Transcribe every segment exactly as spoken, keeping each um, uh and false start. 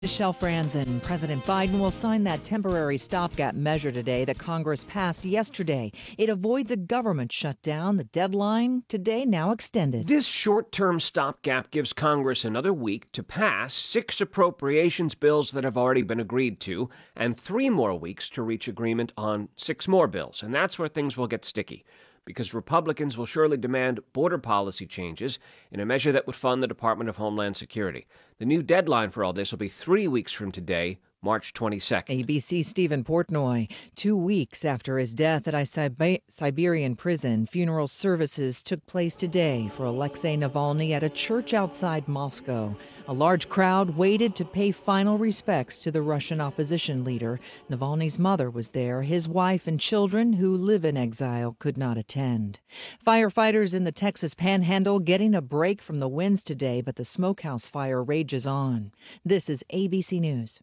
Michelle Franzen. President Biden will sign that temporary stopgap measure today that Congress passed yesterday. It avoids a government shutdown. The deadline today now extended. This short-term stopgap gives Congress another week to pass six appropriations bills that have already been agreed to, and three more weeks to reach agreement on six more bills. And that's where things will get sticky, because Republicans will surely demand border policy changes in a measure that would fund the Department of Homeland Security. The new deadline for all this will be three weeks from today, March twenty-second. A B C's Stephen Portnoy. Two weeks after his death at a Sibe- Siberian prison, funeral services took place today for Alexei Navalny at a church outside Moscow. A large crowd waited to pay final respects to the Russian opposition leader. Navalny's mother was there. His wife and children, who live in exile, could not attend. Firefighters in the Texas Panhandle getting a break from the winds today, but the smokehouse fire rages on. This is A B C News.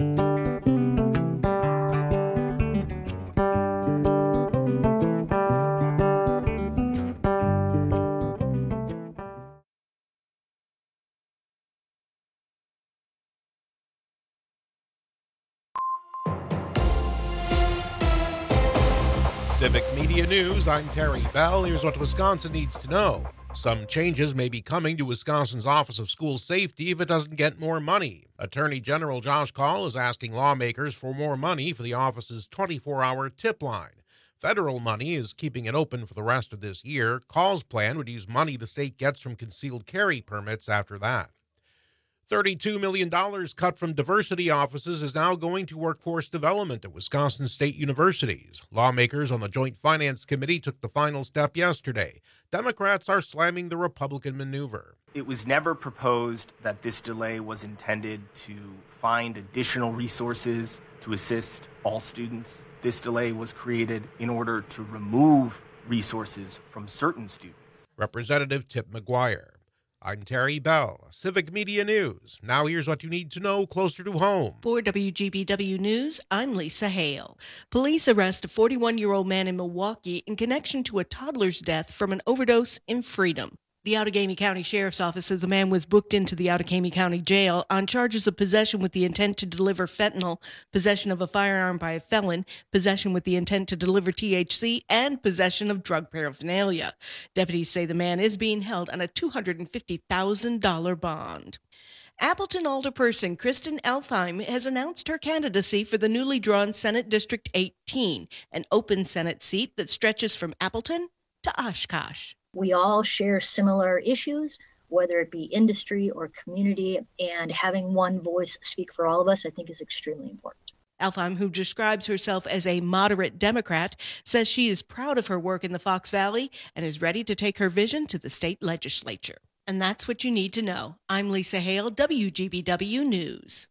Civic Media News, I'm Terry Bell. Here's what Wisconsin needs to know. Some changes may be coming to Wisconsin's Office of School Safety if it doesn't get more money. Attorney General Josh Kaul is asking lawmakers for more money for the office's twenty-four hour tip line. Federal money is keeping it open for the rest of this year. Kaul's plan would use money the state gets from concealed carry permits after that. thirty-two million dollars cut from diversity offices is now going to workforce development at Wisconsin State Universities. Lawmakers on the Joint Finance Committee took the final step yesterday. Democrats are slamming the Republican maneuver. It was never proposed that this delay was intended to find additional resources to assist all students. This delay was created in order to remove resources from certain students. Representative Tip McGuire. I'm Terry Bell, Civic Media News. Now here's what you need to know closer to home. For W G B W News, I'm Lisa Hale. Police arrest a forty-one-year-old man in Milwaukee in connection to a toddler's death from an overdose in Freedom. The Outagamie County Sheriff's Office says the man was booked into the Outagamie County Jail on charges of possession with the intent to deliver fentanyl, possession of a firearm by a felon, possession with the intent to deliver T H C, and possession of drug paraphernalia. Deputies say the man is being held on a two hundred fifty thousand dollars bond. Appleton alderperson Kristen Elfheim has announced her candidacy for the newly drawn Senate District eighteen, an open Senate seat that stretches from Appleton to Oshkosh. We all share similar issues, whether it be industry or community, and having one voice speak for all of us, I think, is extremely important. Elfheim, who describes herself as a moderate Democrat, says she is proud of her work in the Fox Valley and is ready to take her vision to the state legislature. And that's what you need to know. I'm Lisa Hale, W G B W News.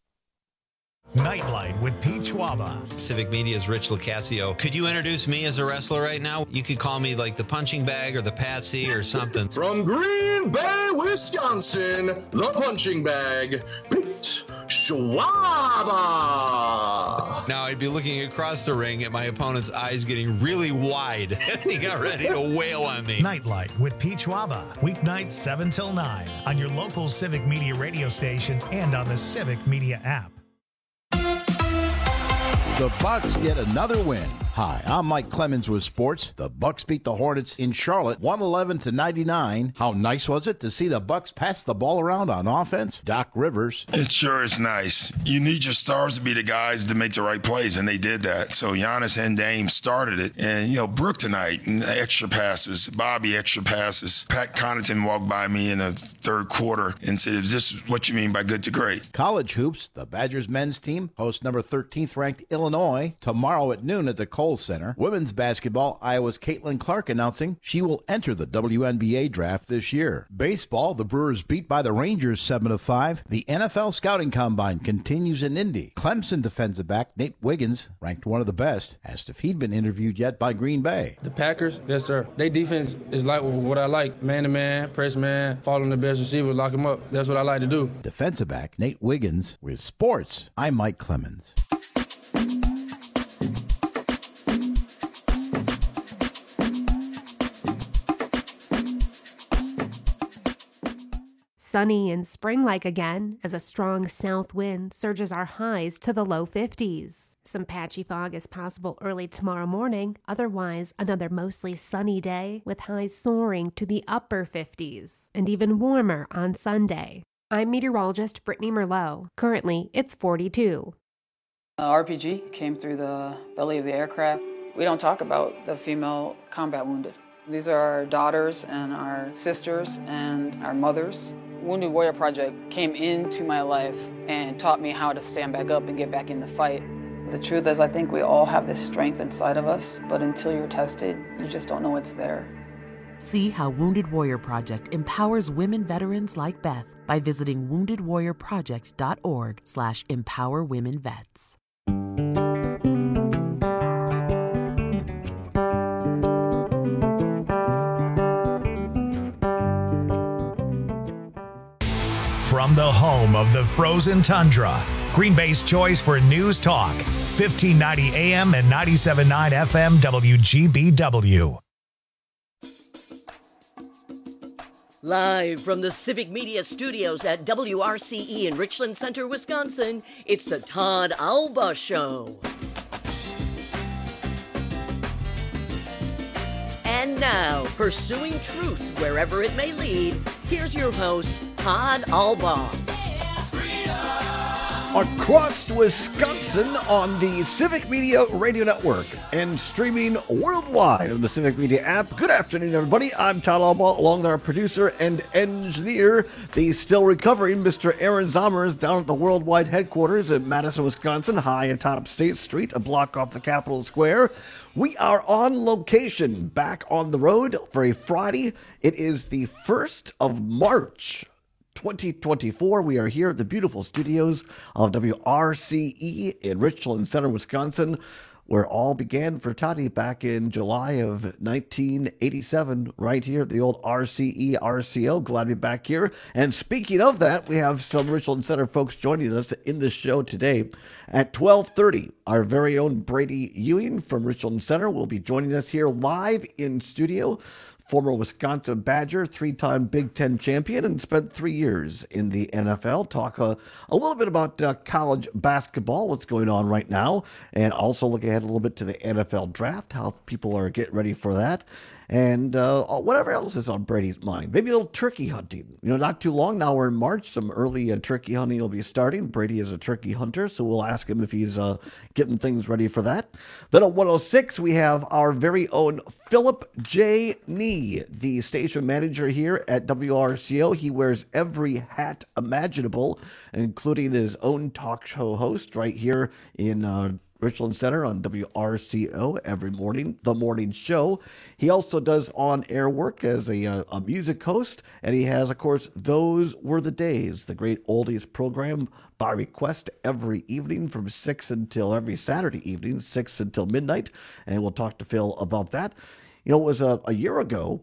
Nightlight with Pete Schwaba. Civic Media's Rich Locascio. Could you introduce me as a wrestler right now? You could call me like the punching bag or the patsy or something. From Green Bay, Wisconsin, the punching bag, Pete Schwaba. Now I'd be looking across the ring at my opponent's eyes getting really wide as he got ready to wail on me. Nightlight with Pete Schwaba. Weeknights seven till nine on your local Civic Media radio station and on the Civic Media app. The Bucks get another win. Hi, I'm Mike Clemens with sports. The Bucks beat the Hornets in Charlotte, one eleven to ninety-nine. How nice was it to see the Bucks pass the ball around on offense? Doc Rivers. It sure is nice. You need your stars to be the guys to make the right plays, and they did that. So Giannis and Dame started it. And, you know, Brook tonight, extra passes. Bobby, extra passes. Pat Connaughton walked by me in the third quarter and said, is this what you mean by good to great? College hoops, the Badgers men's team hosts number thirteenth ranked Illinois tomorrow at noon at the Kohl Center. Women's basketball, Iowa's Caitlin Clark announcing she will enter the W N B A draft this year. Baseball, the Brewers beat by the Rangers seven to five. The N F L Scouting Combine continues in Indy. Clemson defensive back Nate Wiggins, ranked one of the best, asked if he'd been interviewed yet by Green Bay. The Packers, yes sir. Their defense is like what I like. Man-to-man, press man, following the best receivers, lock them up. That's what I like to do. Defensive back Nate Wiggins with sports. I'm Mike Clemens. sunny and spring-like again as a strong south wind surges our highs to the low fifties. Some patchy fog is possible early tomorrow morning. Otherwise, another mostly sunny day with highs soaring to the upper fifties and even warmer on Sunday. I'm meteorologist Brittany Merlot. Currently, it's forty-two. Uh, R P G came through the belly of the aircraft. We don't talk about the female combat wounded. These are our daughters and our sisters and our mothers. Wounded Warrior Project came into my life and taught me how to stand back up and get back in the fight. The truth is, I think we all have this strength inside of us, but until you're tested, you just don't know it's there. See how Wounded Warrior Project empowers women veterans like Beth by visiting wounded warrior project dot org slash empower women vets. From the home of the frozen tundra, Green Bay's choice for news talk, fifteen ninety A M and ninety-seven point nine F M W G B W. Live from the Civic Media Studios at W R C E in Richland Center, Wisconsin, it's the Todd Alba Show. And now, pursuing truth wherever it may lead, here's your host, Todd Alba. Across Wisconsin on the Civic Media Radio Network and streaming worldwide on the Civic Media app. Good afternoon, everybody. I'm Todd Alba, along with our producer and engineer, the still recovering Mister Aaron Zommers, down at the worldwide headquarters in Madison, Wisconsin, high atop State Street, a block off the Capitol Square. We are on location, back on the road for a Friday. It is the first of March. twenty twenty-four. We are here at the beautiful studios of W R C E in Richland Center, Wisconsin, where all began for Toddy back in July of nineteen eighty-seven, right here at the old R C E R C O. Glad to be back here. And speaking of that, we have some Richland Center folks joining us in the show today. At twelve thirty, our very own Brady Ewing from Richland Center will be joining us here live in studio. Former Wisconsin Badger, three-time Big Ten champion, and spent three years in the N F L. Talk a, a little bit about uh, college basketball, what's going on right now, and also look ahead a little bit to the N F L draft, how people are getting ready for that, and uh, whatever else is on Brady's mind. Maybe a little turkey hunting. You know, not too long now, we're in March. Some early uh, turkey hunting will be starting. Brady is a turkey hunter, so we'll ask him if he's uh, getting things ready for that. Then at one oh six, we have our very own Philip J. Nee, the station manager here at W R C O. He wears every hat imaginable, including his own talk show host right here in uh, Richland Center on W R C O every morning, The Morning Show. He also does on-air work as a, uh, a music host, and he has, of course, Those Were the Days, the great oldies program by request every evening from six until every Saturday evening, six until midnight, and we'll talk to Phil about that. You know, it was a, a year ago,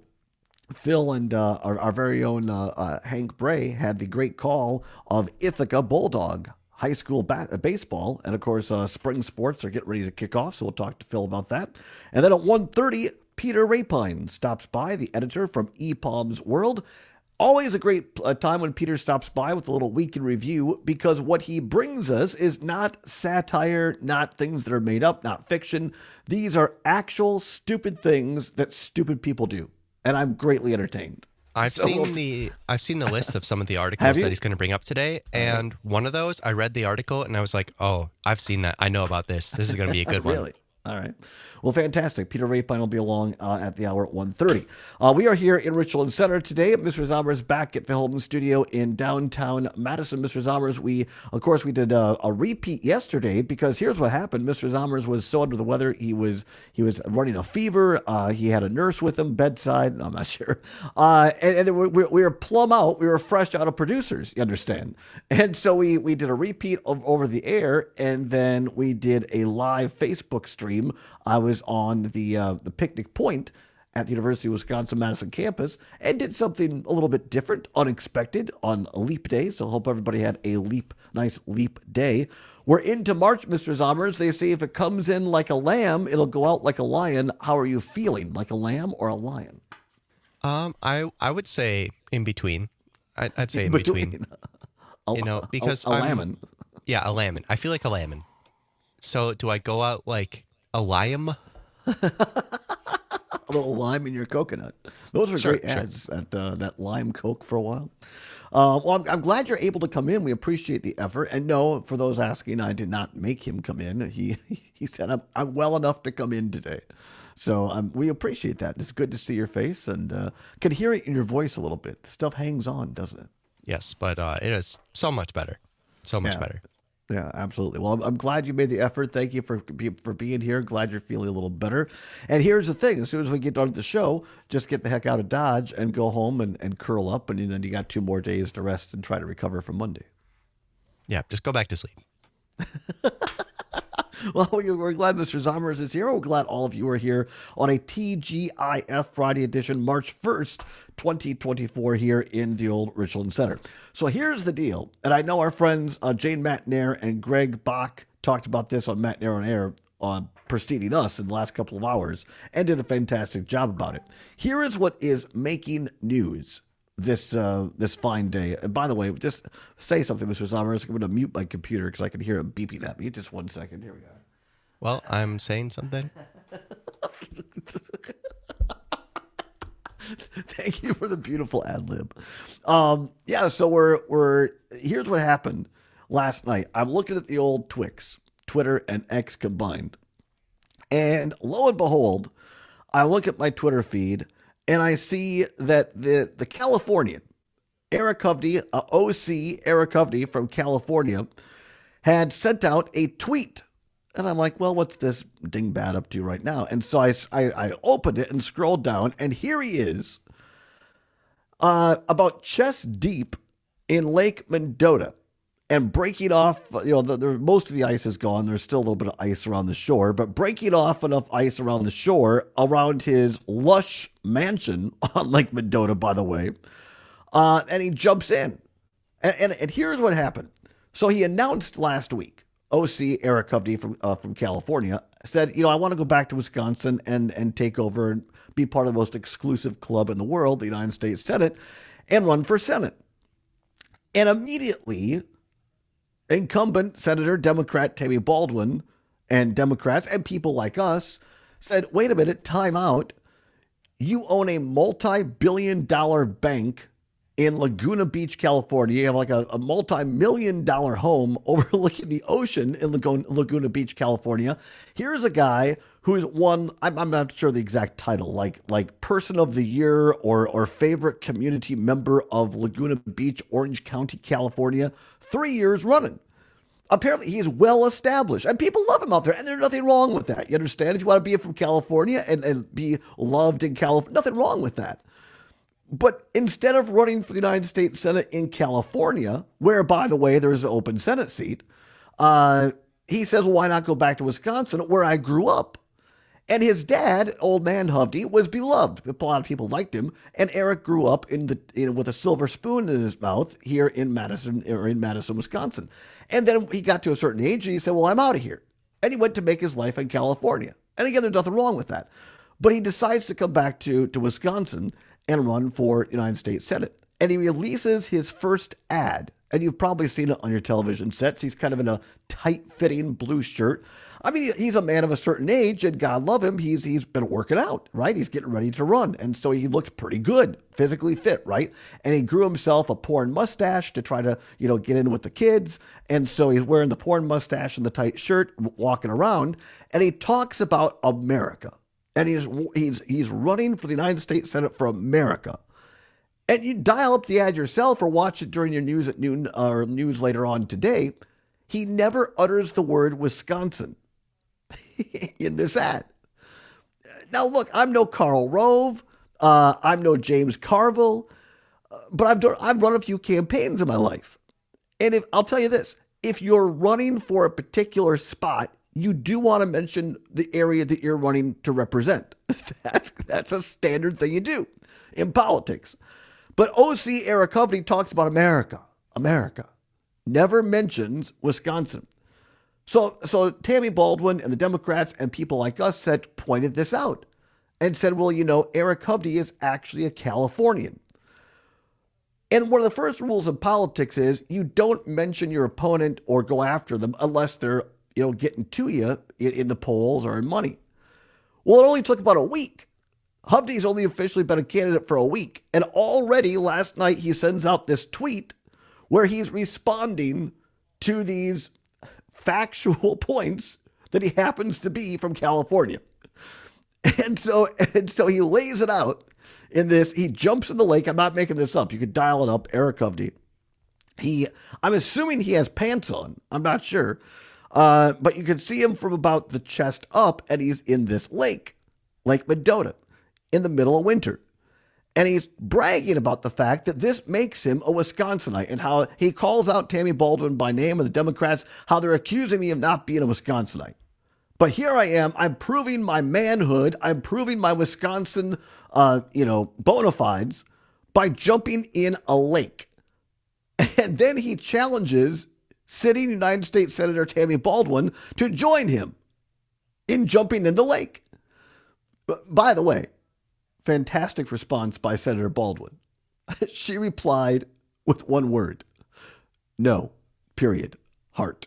Phil and uh, our, our very own uh, uh, Hank Bray had the great call of Ithaca Bulldog high school ba- baseball, and of course uh, spring sports are getting ready to kick off, so we'll talk to Phil about that. And then at one thirty, Peter Rapine stops by, the editor from E P O M's World. Always a great uh, time when Peter stops by with a little week in review, because what he brings us is not satire, not things that are made up, not fiction. These are actual stupid things that stupid people do, and I'm greatly entertained. I've So- seen the I've seen the list of some of the articles you? that he's going to bring up today, and one of those I read the article and I was like, "Oh, I've seen that. I know about this. This is going to be a good one." Really? All right. Well, fantastic. Peter Rapine will be along uh, at the hour at one thirty. Uh, we are here in Richland Center today. Mister Zommers back at the Holden Studio in downtown Madison. Mister Zommers, we, of course, we did a, a repeat yesterday, because here's what happened. Mister Zommers was so under the weather. He was he was running a fever. Uh, he had a nurse with him, bedside. I'm not sure. Uh, and and we, we, we were plumb out. We were fresh out of producers, you understand. And so we, we did a repeat of over the air, and then we did a live Facebook stream. I was on the uh, the Picnic Point at the University of Wisconsin-Madison campus and did something a little bit different, unexpected, on a leap day. So I hope everybody had a leap, nice leap day. We're into March, Mister Zommers. They say if it comes in like a lamb, it'll go out like a lion. How are you feeling? Like a lamb or a lion? Um, I I would say in between. I'd, I'd say in between, between. a, you know, because a, a I'm- lemon. Yeah, a lemon. I feel like a lemon. So do I go out like a lime? A little lime in your coconut. Those were Sure, great sure. ads at uh, that lime Coke for a while. Uh, well, I'm, I'm glad you're able to come in. We appreciate the effort. And no, for those asking, I did not make him come in. He he said, I'm, I'm well enough to come in today. So um, we appreciate that. It's good to see your face and uh, can hear it in your voice a little bit. Stuff hangs on, doesn't it? Yes, but uh, it is so much better. So much Yeah. better. Yeah, absolutely. Well, I'm, I'm glad you made the effort. Thank you for be- for being here. Glad you're feeling a little better. And here's the thing. As soon as we get done with the show, just get the heck out of Dodge and go home and, and curl up. And then you got two more days to rest and try to recover from Monday. Yeah, just go back to sleep. Well, we- we're glad Mister Zommers is here. We're glad all of you are here on a T G I F Friday edition, March first, twenty twenty-four, here in the old Richland Center. So here's the deal. And I know our friends uh, Jane Matnair and Greg Bach talked about this on Matnair on Air uh, preceding us in the last couple of hours and did a fantastic job about it. Here is what is making news this uh, this fine day. And by the way, just say something, Mister Zommers. I'm going to mute my computer because I can hear it beeping at me. Just one second. Here we go. Well, I'm saying something. Thank you for the beautiful ad lib. Um, yeah, so we're we're here's what happened last night. I'm looking at the old Twix, Twitter and X combined, and lo and behold, I look at my Twitter feed and I see that the the Californian Eric Hovde, uh, O C Eric Hovde from California, had sent out a tweet. And I'm like, well, what's this dingbat up to right now? And so I, I, I opened it and scrolled down, and here he is, uh, about chest deep in Lake Mendota, and breaking off, you know, the, the, most of the ice is gone. There's still a little bit of ice around the shore, but breaking off enough ice around the shore, around his lush mansion on Lake Mendota, by the way, uh, and he jumps in. And, and, and here's what happened. So he announced last week, O C Eric Hovde from uh, from California said, you know, I want to go back to Wisconsin and and take over and be part of the most exclusive club in the world, the United States Senate, and run for Senate. And immediately, incumbent Senator Democrat Tammy Baldwin and Democrats and people like us said, wait a minute, time out. You own a multi-billion dollar bank in Laguna Beach, California. You have like a, a multi-million dollar home overlooking the ocean in Laguna, Laguna Beach, California. Here's a guy who's won, I'm, I'm not sure the exact title, like like Person of the Year or, or Favorite Community Member of Laguna Beach, Orange County, California, three years running. Apparently, he's well established, and people love him out there, and there's nothing wrong with that. You understand? If you want to be from California and, and be loved in California, nothing wrong with that. But instead of running for the United States Senate in California, where, by the way, there's an open Senate seat, uh, he says, well, why not go back to Wisconsin, where I grew up? And his dad, old man Hovde, was beloved. A lot of people liked him. And Eric grew up in the in, with a silver spoon in his mouth here in Madison, or in Madison, Wisconsin. And then he got to a certain age, and he said, well, I'm out of here. And he went to make his life in California. And again, there's nothing wrong with that. But he decides to come back to, to Wisconsin and run for the United States Senate. And he releases his first ad. And you've probably seen it on your television sets. He's kind of in a tight-fitting blue shirt. I mean, he's a man of a certain age, and God love him, he's he's been working out, right? He's getting ready to run. And so he looks pretty good, physically fit, right? And he grew himself a porn mustache to try to, you know, get in with the kids. And so he's wearing the porn mustache and the tight shirt, walking around. And he talks about America. And he's he's he's running for the United States Senate for America. And you dial up the ad yourself or watch it during your news at noon or news later on today. He never utters the word Wisconsin in this ad. Now, look, I'm no Karl Rove. Uh, I'm no James Carville. Uh, but I've done, I've run a few campaigns in my life. And if I'll tell you this, if you're running for a particular spot, you do want to mention the area that you're running to represent. That's, that's a standard thing you do in politics. But O C Eric Hovde talks about America, America, never mentions Wisconsin. So, so Tammy Baldwin and the Democrats and people like us said, pointed this out and said, well, you know, Eric Hovde is actually a Californian. And one of the first rules of politics is you don't mention your opponent or go after them unless they're, you know, getting to you in, in the polls or in money. Well, it only took about a week. Hovde's only officially been a candidate for a week. And already last night he sends out this tweet where he's responding to these factual points that he happens to be from California. And so, and so he lays it out in this. He jumps in the lake. I'm not making this up. You could dial it up. Eric Hovde. He, I'm assuming he has pants on. I'm not sure. Uh, but you can see him from about the chest up, and he's in this lake, Lake Mendota, in the middle of winter. And he's bragging about the fact that this makes him a Wisconsinite and how he calls out Tammy Baldwin by name and the Democrats, how they're accusing me of not being a Wisconsinite. But here I am. I'm proving my manhood. I'm proving my Wisconsin, uh, you know, bona fides by jumping in a lake. And then he challenges sitting United States Senator Tammy Baldwin to join him in jumping in the lake. But by the way, fantastic response by Senator Baldwin. She replied with one word. No, period, heart.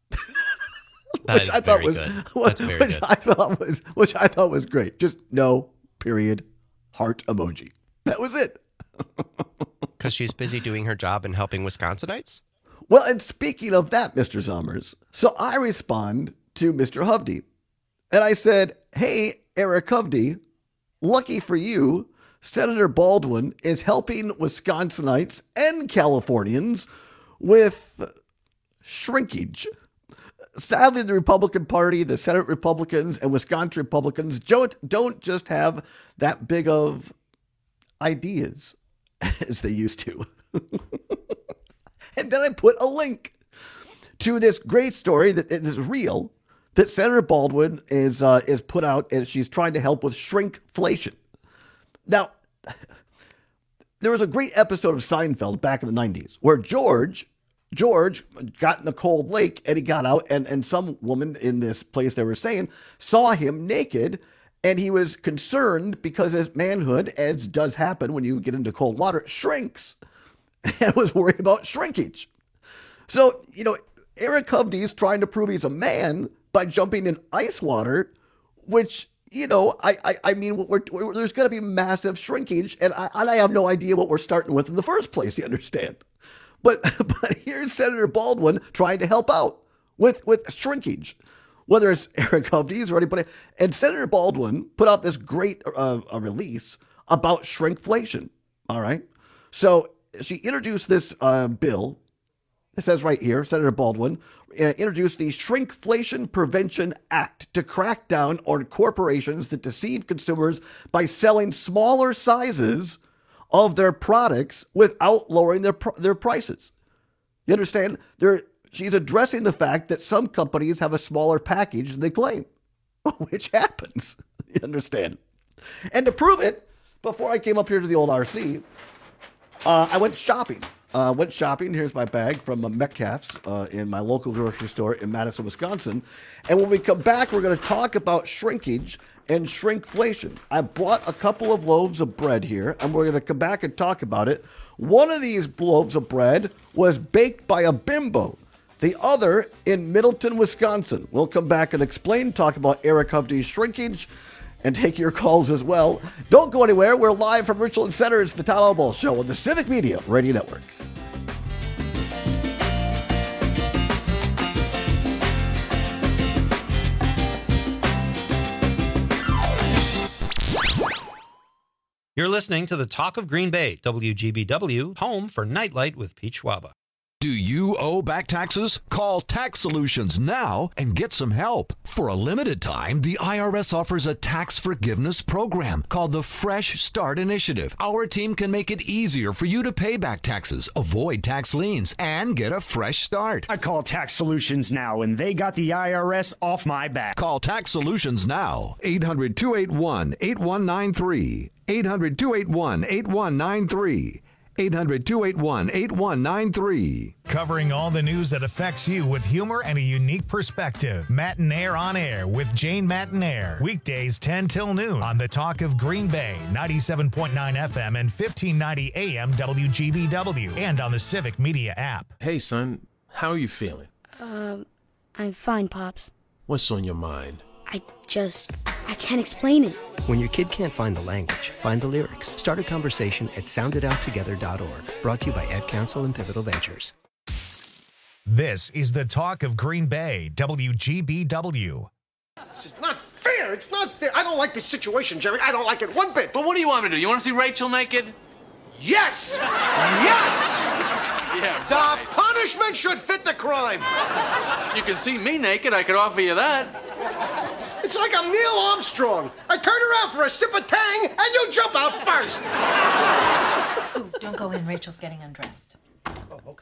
That which is I thought very was, good. Which, That's very which good. I thought was, which I thought was great. Just no, period, heart emoji. That was it. Because she's busy doing her job and helping Wisconsinites? Well, and speaking of that, Mister Zommers, so I respond to Mister Hovde, and I said, hey, Eric Hovde, lucky for you, Senator Baldwin is helping Wisconsinites and Californians with shrinkage. Sadly, the Republican Party, the Senate Republicans, and Wisconsin Republicans don't, don't just have that big of ideas as they used to. And then I put a link to this great story that is real, that Senator Baldwin is uh, is put out, and she's trying to help with shrinkflation. Now, there was a great episode of Seinfeld back in the nineties where George, George got in a cold lake and he got out, and, and some woman in this place they were staying saw him naked, and he was concerned because his manhood, as does happen when you get into cold water, shrinks, and was worried about shrinkage. So, you know, Eric Hovde is trying to prove he's a man by jumping in ice water, which, you know, I I, I mean, we're, we're, there's going to be massive shrinkage, and I, and I have no idea what we're starting with in the first place, you understand? But but here's Senator Baldwin trying to help out with, with shrinkage, whether it's Eric Hovde's or anybody. And Senator Baldwin put out this great uh, a release about shrinkflation, all right? So she introduced this uh, bill. It says right here, Senator Baldwin uh, introduced the Shrinkflation Prevention Act to crack down on corporations that deceive consumers by selling smaller sizes of their products without lowering their pr- their prices. You understand? They're, she's addressing the fact that some companies have a smaller package than they claim, which happens. You understand? And to prove it, before I came up here to the old R C, uh, I went shopping. Uh, went shopping. Here's my bag from uh, Metcalf's uh, in my local grocery store in Madison, Wisconsin. And when we come back, we're going to talk about shrinkage and shrinkflation. I bought a couple of loaves of bread here, and we're going to come back and talk about it. One of these loaves of bread was baked by a bimbo. The other in Middleton, Wisconsin. We'll come back and explain, talk about Eric Hovde's shrinkage, and take your calls as well. Don't go anywhere. We're live from Richland Center. It's the Todd Albaugh Show on the Civic Media Radio Network. You're listening to the Talk of Green Bay, W G B W, home for Nightlight with Pete Schwaba. Do you owe back taxes? Call Tax Solutions now and get some help. For a limited time, the I R S offers a tax forgiveness program called the Fresh Start Initiative. Our team can make it easier for you to pay back taxes, avoid tax liens, and get a fresh start. I call Tax Solutions now, and they got the I R S off my back. Call Tax Solutions now. eight hundred, two eight one, eight one nine three. eight hundred, two eight one, eight one nine three. eight hundred, two eight one, eight one nine three. Covering all the news that affects you with humor and a unique perspective. Matinaire on Air with Jane Matinaire. Weekdays ten till noon on the Talk of Green Bay, ninety-seven point nine F M and fifteen ninety A M W G B W, and on the Civic Media app. Hey, son, how are you feeling? Um, I'm fine, Pops. What's on your mind? I just, I can't explain it. When your kid can't find the language, find the lyrics. Start a conversation at sound it out together dot org. Brought to you by Ed Council and Pivotal Ventures. This is the Talk of Green Bay, W G B W. This is not fair. It's not fair. I don't like this situation, Jerry. I don't like it one bit. But what do you want me to do? You want to see Rachel naked? Yes! Yes! Yeah, the right. punishment should fit the crime. You can see me naked. I could offer you that. It's like I'm Neil Armstrong. I turn around for a sip of Tang, and you jump out first. Ooh, don't go in. Rachel's getting undressed. Oh, okay.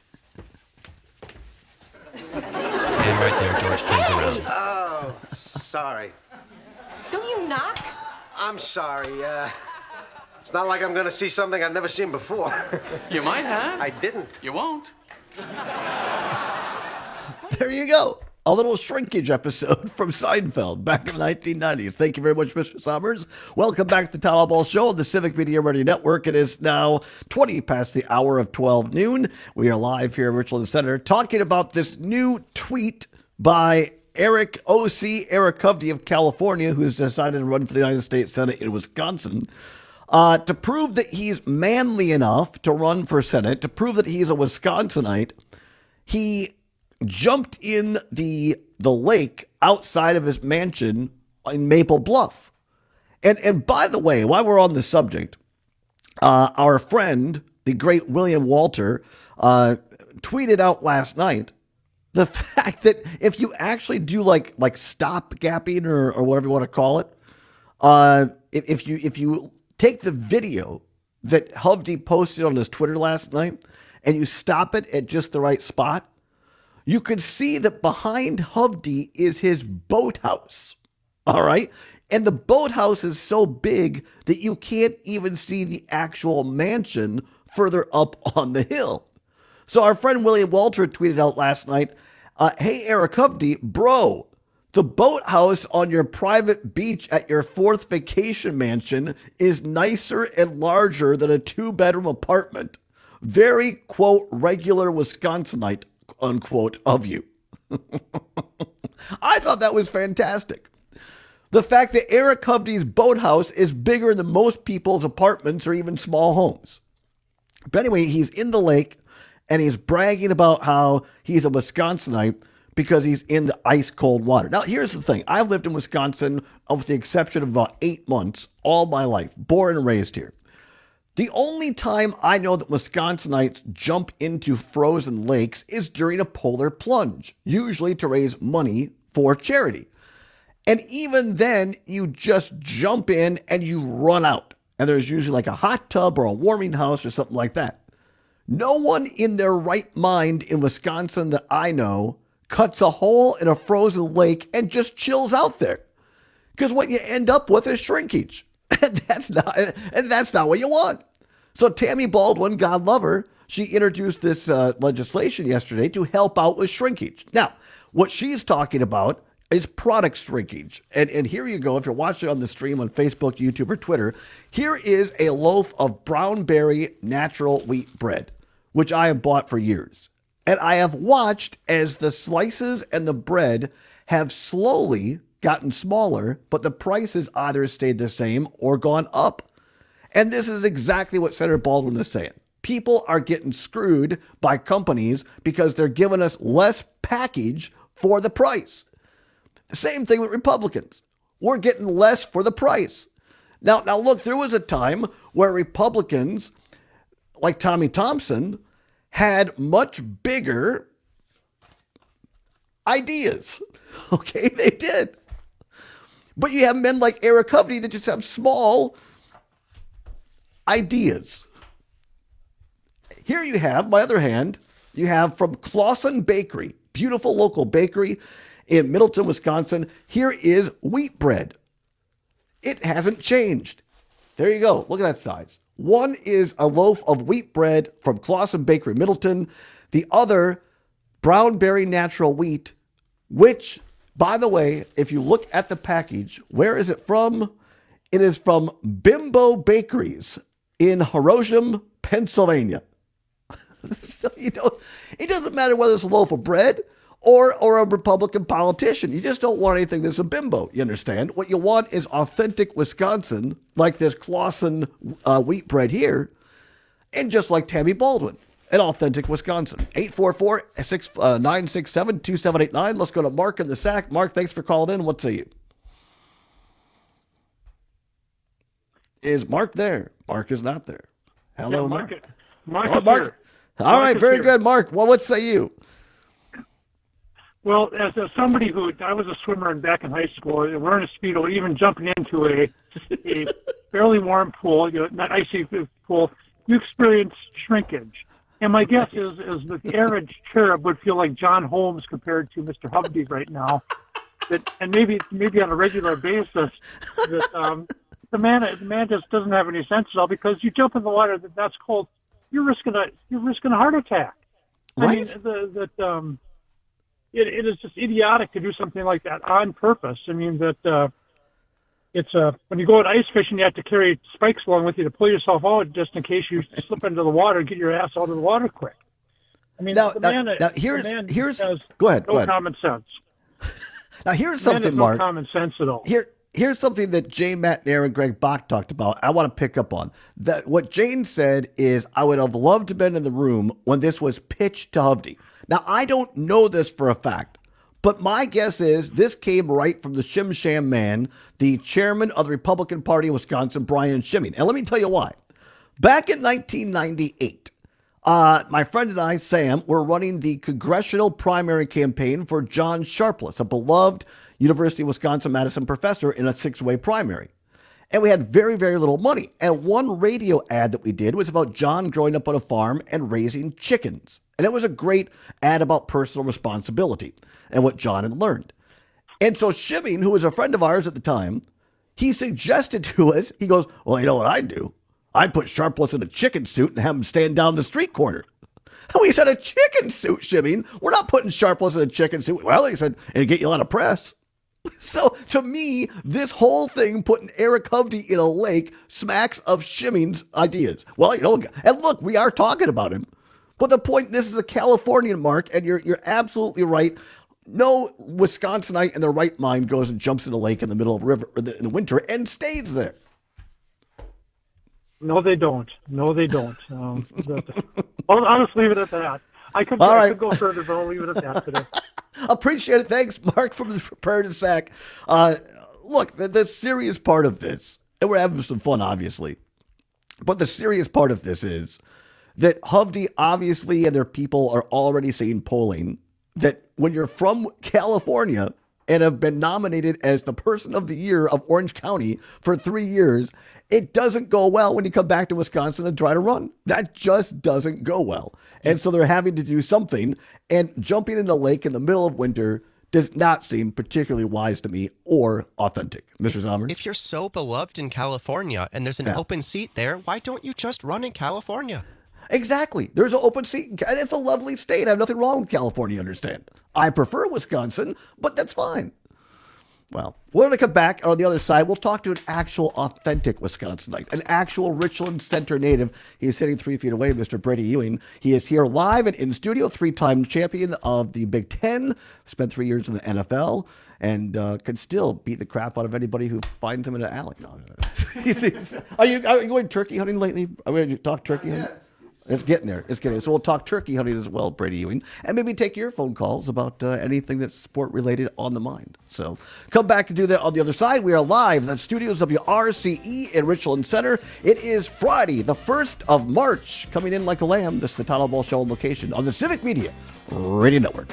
And right there, George turns around. Oh, sorry. Don't you knock? I'm sorry. Uh, it's not like I'm going to see something I've never seen before. You might have. I didn't. You won't. There you go. A little shrinkage episode from Seinfeld back in the nineteen nineties. Thank you very much, Mister Summers. Welcome back to the Town Hall Ball Show on the Civic Media Radio Network. It is now twenty past the hour of twelve noon. We are live here in Richland Center talking about this new tweet by Eric O C, Eric Hovde of California, who's decided to run for the United States Senate in Wisconsin. Uh, to prove that he's manly enough to run for Senate, to prove that he's a Wisconsinite, he jumped in the the lake outside of his mansion in Maple Bluff. And and by the way, while we're on the subject, uh, our friend, the great William Walter, uh, tweeted out last night the fact that if you actually do like like stop-gapping or, or whatever you want to call it, uh, if, if you if you take the video that Hovde posted on his Twitter last night and you stop it at just the right spot, you could see that behind Hovde is his boathouse. All right. And the boathouse is so big that you can't even see the actual mansion further up on the hill. So our friend William Walter tweeted out last night, uh, hey, Eric Hovde, bro, the boathouse on your private beach at your fourth vacation mansion is nicer and larger than a two-bedroom apartment. Very, quote, regular Wisconsinite, unquote, of you. I thought that was fantastic. The fact that Eric Hovde's boathouse is bigger than most people's apartments or even small homes. But anyway, he's in the lake and he's bragging about how he's a Wisconsinite because he's in the ice cold water. Now, here's the thing. I've lived in Wisconsin, with the exception of about eight months, all my life, born and raised here. The only time I know that Wisconsinites jump into frozen lakes is during a polar plunge, usually to raise money for charity. And even then, you just jump in and you run out. And there's usually like a hot tub or a warming house or something like that. No one in their right mind in Wisconsin that I know cuts a hole in a frozen lake and just chills out there. Because what you end up with is shrinkage. And that's not and that's not what you want. So Tammy Baldwin, God love her, she introduced this uh, legislation yesterday to help out with shrinkage. Now, what she's talking about is product shrinkage. And, and here you go. If you're watching on the stream on Facebook, YouTube, or Twitter, here is a loaf of brown berry natural wheat bread, which I have bought for years. And I have watched as the slices and the bread have slowly gotten smaller, but the prices either stayed the same or gone up. And this is exactly what Senator Baldwin is saying. People are getting screwed by companies because they're giving us less package for the price. Same thing with Republicans. We're getting less for the price. Now, now look, there was a time where Republicans, like Tommy Thompson, had much bigger ideas. Okay, they did. But you have men like Eric Hovde that just have small ideas. Here you have, my other hand, you have from Clausen Bakery, beautiful local bakery in Middleton, Wisconsin. Here is wheat bread. It hasn't changed. There you go. Look at that size. One is a loaf of wheat bread from Clausen Bakery Middleton. The other, Brown Berry Natural Wheat, which, by the way, if you look at the package, where is it from? It is from Bimbo Bakeries in Horsham, Pennsylvania. So, you know, it doesn't matter whether it's a loaf of bread or or a Republican politician. You just don't want anything that's a bimbo, you understand? What you want is authentic Wisconsin, like this Clausen uh, wheat bread here, and just like Tammy Baldwin, an authentic Wisconsin. eight four four, nine six seven, two seven eight nine. Let's go to Mark in the Sack. Mark, thanks for calling in. What say you? Is Mark there? Mark is not there. Hello, Yeah, Mark. Mark. Mark Oh, is Mark. here. All Mark right, is very here. good, Mark. Well, what say you? Well, as, as somebody who I was a swimmer and back in high school, and wearing a Speedo, even jumping into a a fairly warm pool, you know, not icy pool, you experience shrinkage. And my guess is is that the average cherub would feel like John Holmes compared to Mister Hovde right now. That and maybe maybe on a regular basis that um, the man the man just doesn't have any sense at all, because you jump in the water that that's cold, you're risking a you're risking a heart attack. I Right. mean the, that um, it it is just idiotic to do something like that on purpose. I mean that uh, it's uh, when you go out ice fishing, you have to carry spikes along with you to pull yourself out just in case you slip into the water and get your ass out of the water quick. I mean, Now- the now- man, now the here's- man here's- has go ahead, no go ahead. common sense. Now, here's The man something, has no Mark. common sense at all. Here, here's something that Jane McNair and Greg Bach talked about. I want to pick up on that. What Jane said is, I would have loved to have been in the room when this was pitched to Hovde. Now, I don't know this for a fact, but my guess is this came right from the Shim Sham man, the chairman of the Republican Party of Wisconsin, Brian Schimming. And let me tell you why. Back in nineteen ninety-eight, uh, my friend and I, Sam, were running the congressional primary campaign for John Sharpless, a beloved University of Wisconsin-Madison professor in a six-way primary. And we had very, very little money. And one radio ad that we did was about John growing up on a farm and raising chickens. And it was a great ad about personal responsibility and what John had learned. And so Schimming, who was a friend of ours at the time, he suggested to us, he goes, well, you know what I'd do? I'd put Sharpless in a chicken suit and have him stand down the street corner. And we said, a chicken suit, Schimming? We're not putting Sharpless in a chicken suit. Well, he said, it'd get you a lot of press. So to me, this whole thing putting Eric Hovde in a lake smacks of Schimming's ideas. Well, you know, and look, we are talking about him. But the point, this is a Californian, Mark, and you're you're absolutely right. No Wisconsinite in their right mind goes and jumps in a lake in the middle of a river in the, in the winter and stays there. No, they don't. No, they don't. Um, that- I'll, I'll just leave it at that. I could, All I right. could go further, but I'll leave it at that today. Appreciate it. Thanks, Mark, from the Prepared to Sack. Uh, look, the, the serious part of this, and we're having some fun, obviously, but the serious part of this is that Hovde obviously and their people are already seeing polling that when you're from California and have been nominated as the person of the year of Orange County for three years, it doesn't go well when you come back to Wisconsin and try to run. That just doesn't go well. And so they're having to do something, and jumping in the lake in the middle of winter does not seem particularly wise to me or authentic. Mister Sommer? If you're so beloved in California and there's an Yeah. open seat there, why don't you just run in California? Exactly. There's an open seat, and it's a lovely state. I have nothing wrong with California, understand. I prefer Wisconsin, but that's fine. Well, we're going to come back on the other side. We'll talk to an actual authentic Wisconsinite, an actual Richland Center native. He is sitting three feet away, Mister Brady Ewing. He is here live and in studio, three-time champion of the Big Ten, spent three years in the N F L, and uh, can still beat the crap out of anybody who finds him in an alley. No, no, no. are, you, are you going turkey hunting lately? Are we going to talk turkey hunting? It's getting there. It's getting there. So we'll talk turkey hunting as well, Brady Ewing, and maybe take your phone calls about uh, anything that's sport related on the mind. So come back and do that on the other side. We are live in the studios of W R C E in Richland Center. It is Friday, the first of March, coming in like a lamb. This is the Todd All Ball Show on location on the Civic Media Radio Network.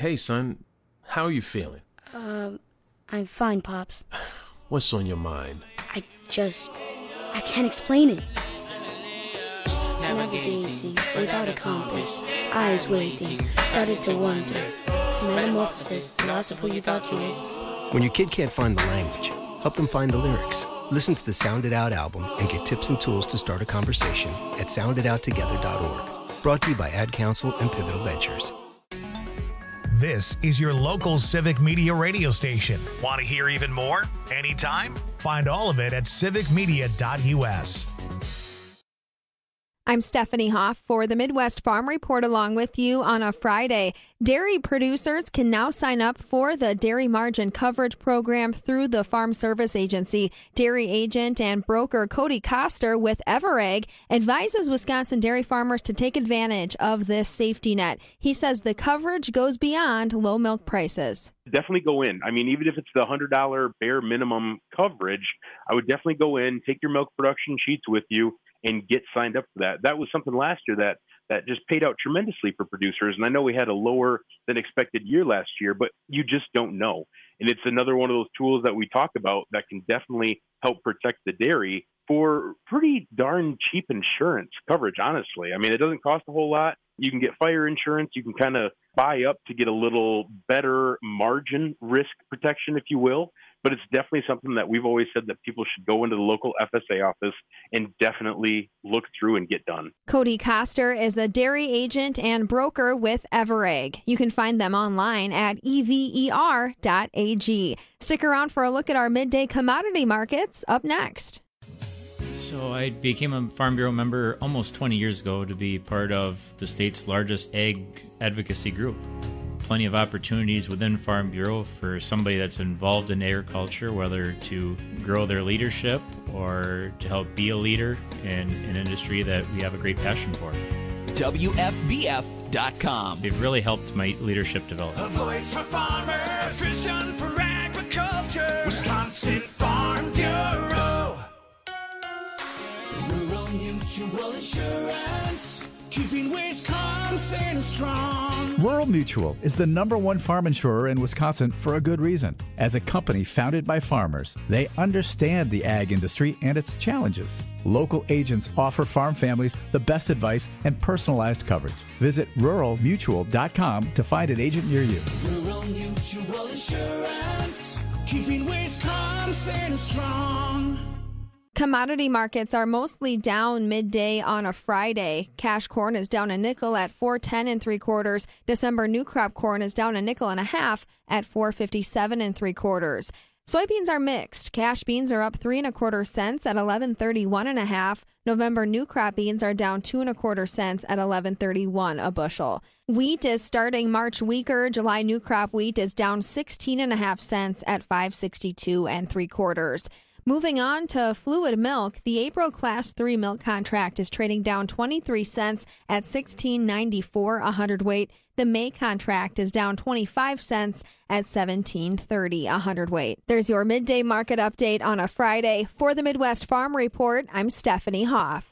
Hey, son, how are you feeling? Um, I'm fine, Pops. What's on your mind? I just... I can't explain it. Navigating without a compass, eyes waiting, started to wonder. Metamorphosis, the loss of who you thought you was. When your kid can't find the language, help them find the lyrics. Listen to the Sound It Out album and get tips and tools to start a conversation at sound it out together dot org. Brought to you by Ad Council and Pivotal Ventures. This is your local Civic Media radio station. Want to hear even more? Anytime? Find all of it at civic media dot u s. I'm Stephanie Hoff for the Midwest Farm Report along with you on a Friday. Dairy producers can now sign up for the Dairy Margin Coverage Program through the Farm Service Agency. Dairy agent and broker Cody Koster with Everegg advises Wisconsin dairy farmers to take advantage of this safety net. He says the coverage goes beyond low milk prices. Definitely go in. I mean, even if it's the one hundred dollars bare minimum coverage, I would definitely go in, take your milk production sheets with you, and get signed up for that. That was something last year that, that just paid out tremendously for producers. And I know we had a lower than expected year last year, but you just don't know. And it's another one of those tools that we talk about that can definitely help protect the dairy for pretty darn cheap insurance coverage, honestly. I mean, it doesn't cost a whole lot. You can get fire insurance. You can kind of buy up to get a little better margin risk protection, if you will. But it's definitely something that we've always said that people should go into the local F S A office and definitely look through and get done. Cody Koster is a dairy agent and broker with Everegg. You can find them online at E V E R dot A G. Stick around for a look at our midday commodity markets up next. So I became a Farm Bureau member almost twenty years ago to be part of the state's largest ag advocacy group. Plenty of opportunities within Farm Bureau for somebody that's involved in agriculture, whether to grow their leadership or to help be a leader in an industry that we have a great passion for. W F B F dot com. They've really helped my leadership develop. A voice for farmers, a vision for agriculture. Wisconsin Farm Bureau. Rural Mutual Insurance, keeping Wisconsin strong. Rural Mutual is the number one farm insurer in Wisconsin for a good reason. As a company founded by farmers, they understand the ag industry and its challenges. Local agents offer farm families the best advice and personalized coverage. Visit rural mutual dot com to find an agent near you. Rural Mutual Insurance, keeping Wisconsin strong. Commodity markets are mostly down midday on a Friday. Cash corn is down a nickel at four ten and three quarters. December new crop corn is down a nickel and a half at four fifty-seven and three quarters. Soybeans are mixed. Cash beans are up three and a quarter cents at eleven thirty-one and a half. November new crop beans are down two and a quarter cents at eleven thirty-one a bushel. Wheat is starting March weaker. July new crop wheat is down sixteen and a half cents at five sixty-two and three quarters. Moving on to fluid milk, the April Class three milk contract is trading down twenty-three cents at sixteen ninety-four a hundredweight. The May contract is down twenty-five cents at seventeen thirty a hundredweight. There's your midday market update on a Friday. For the Midwest Farm Report, I'm Stephanie Hoff.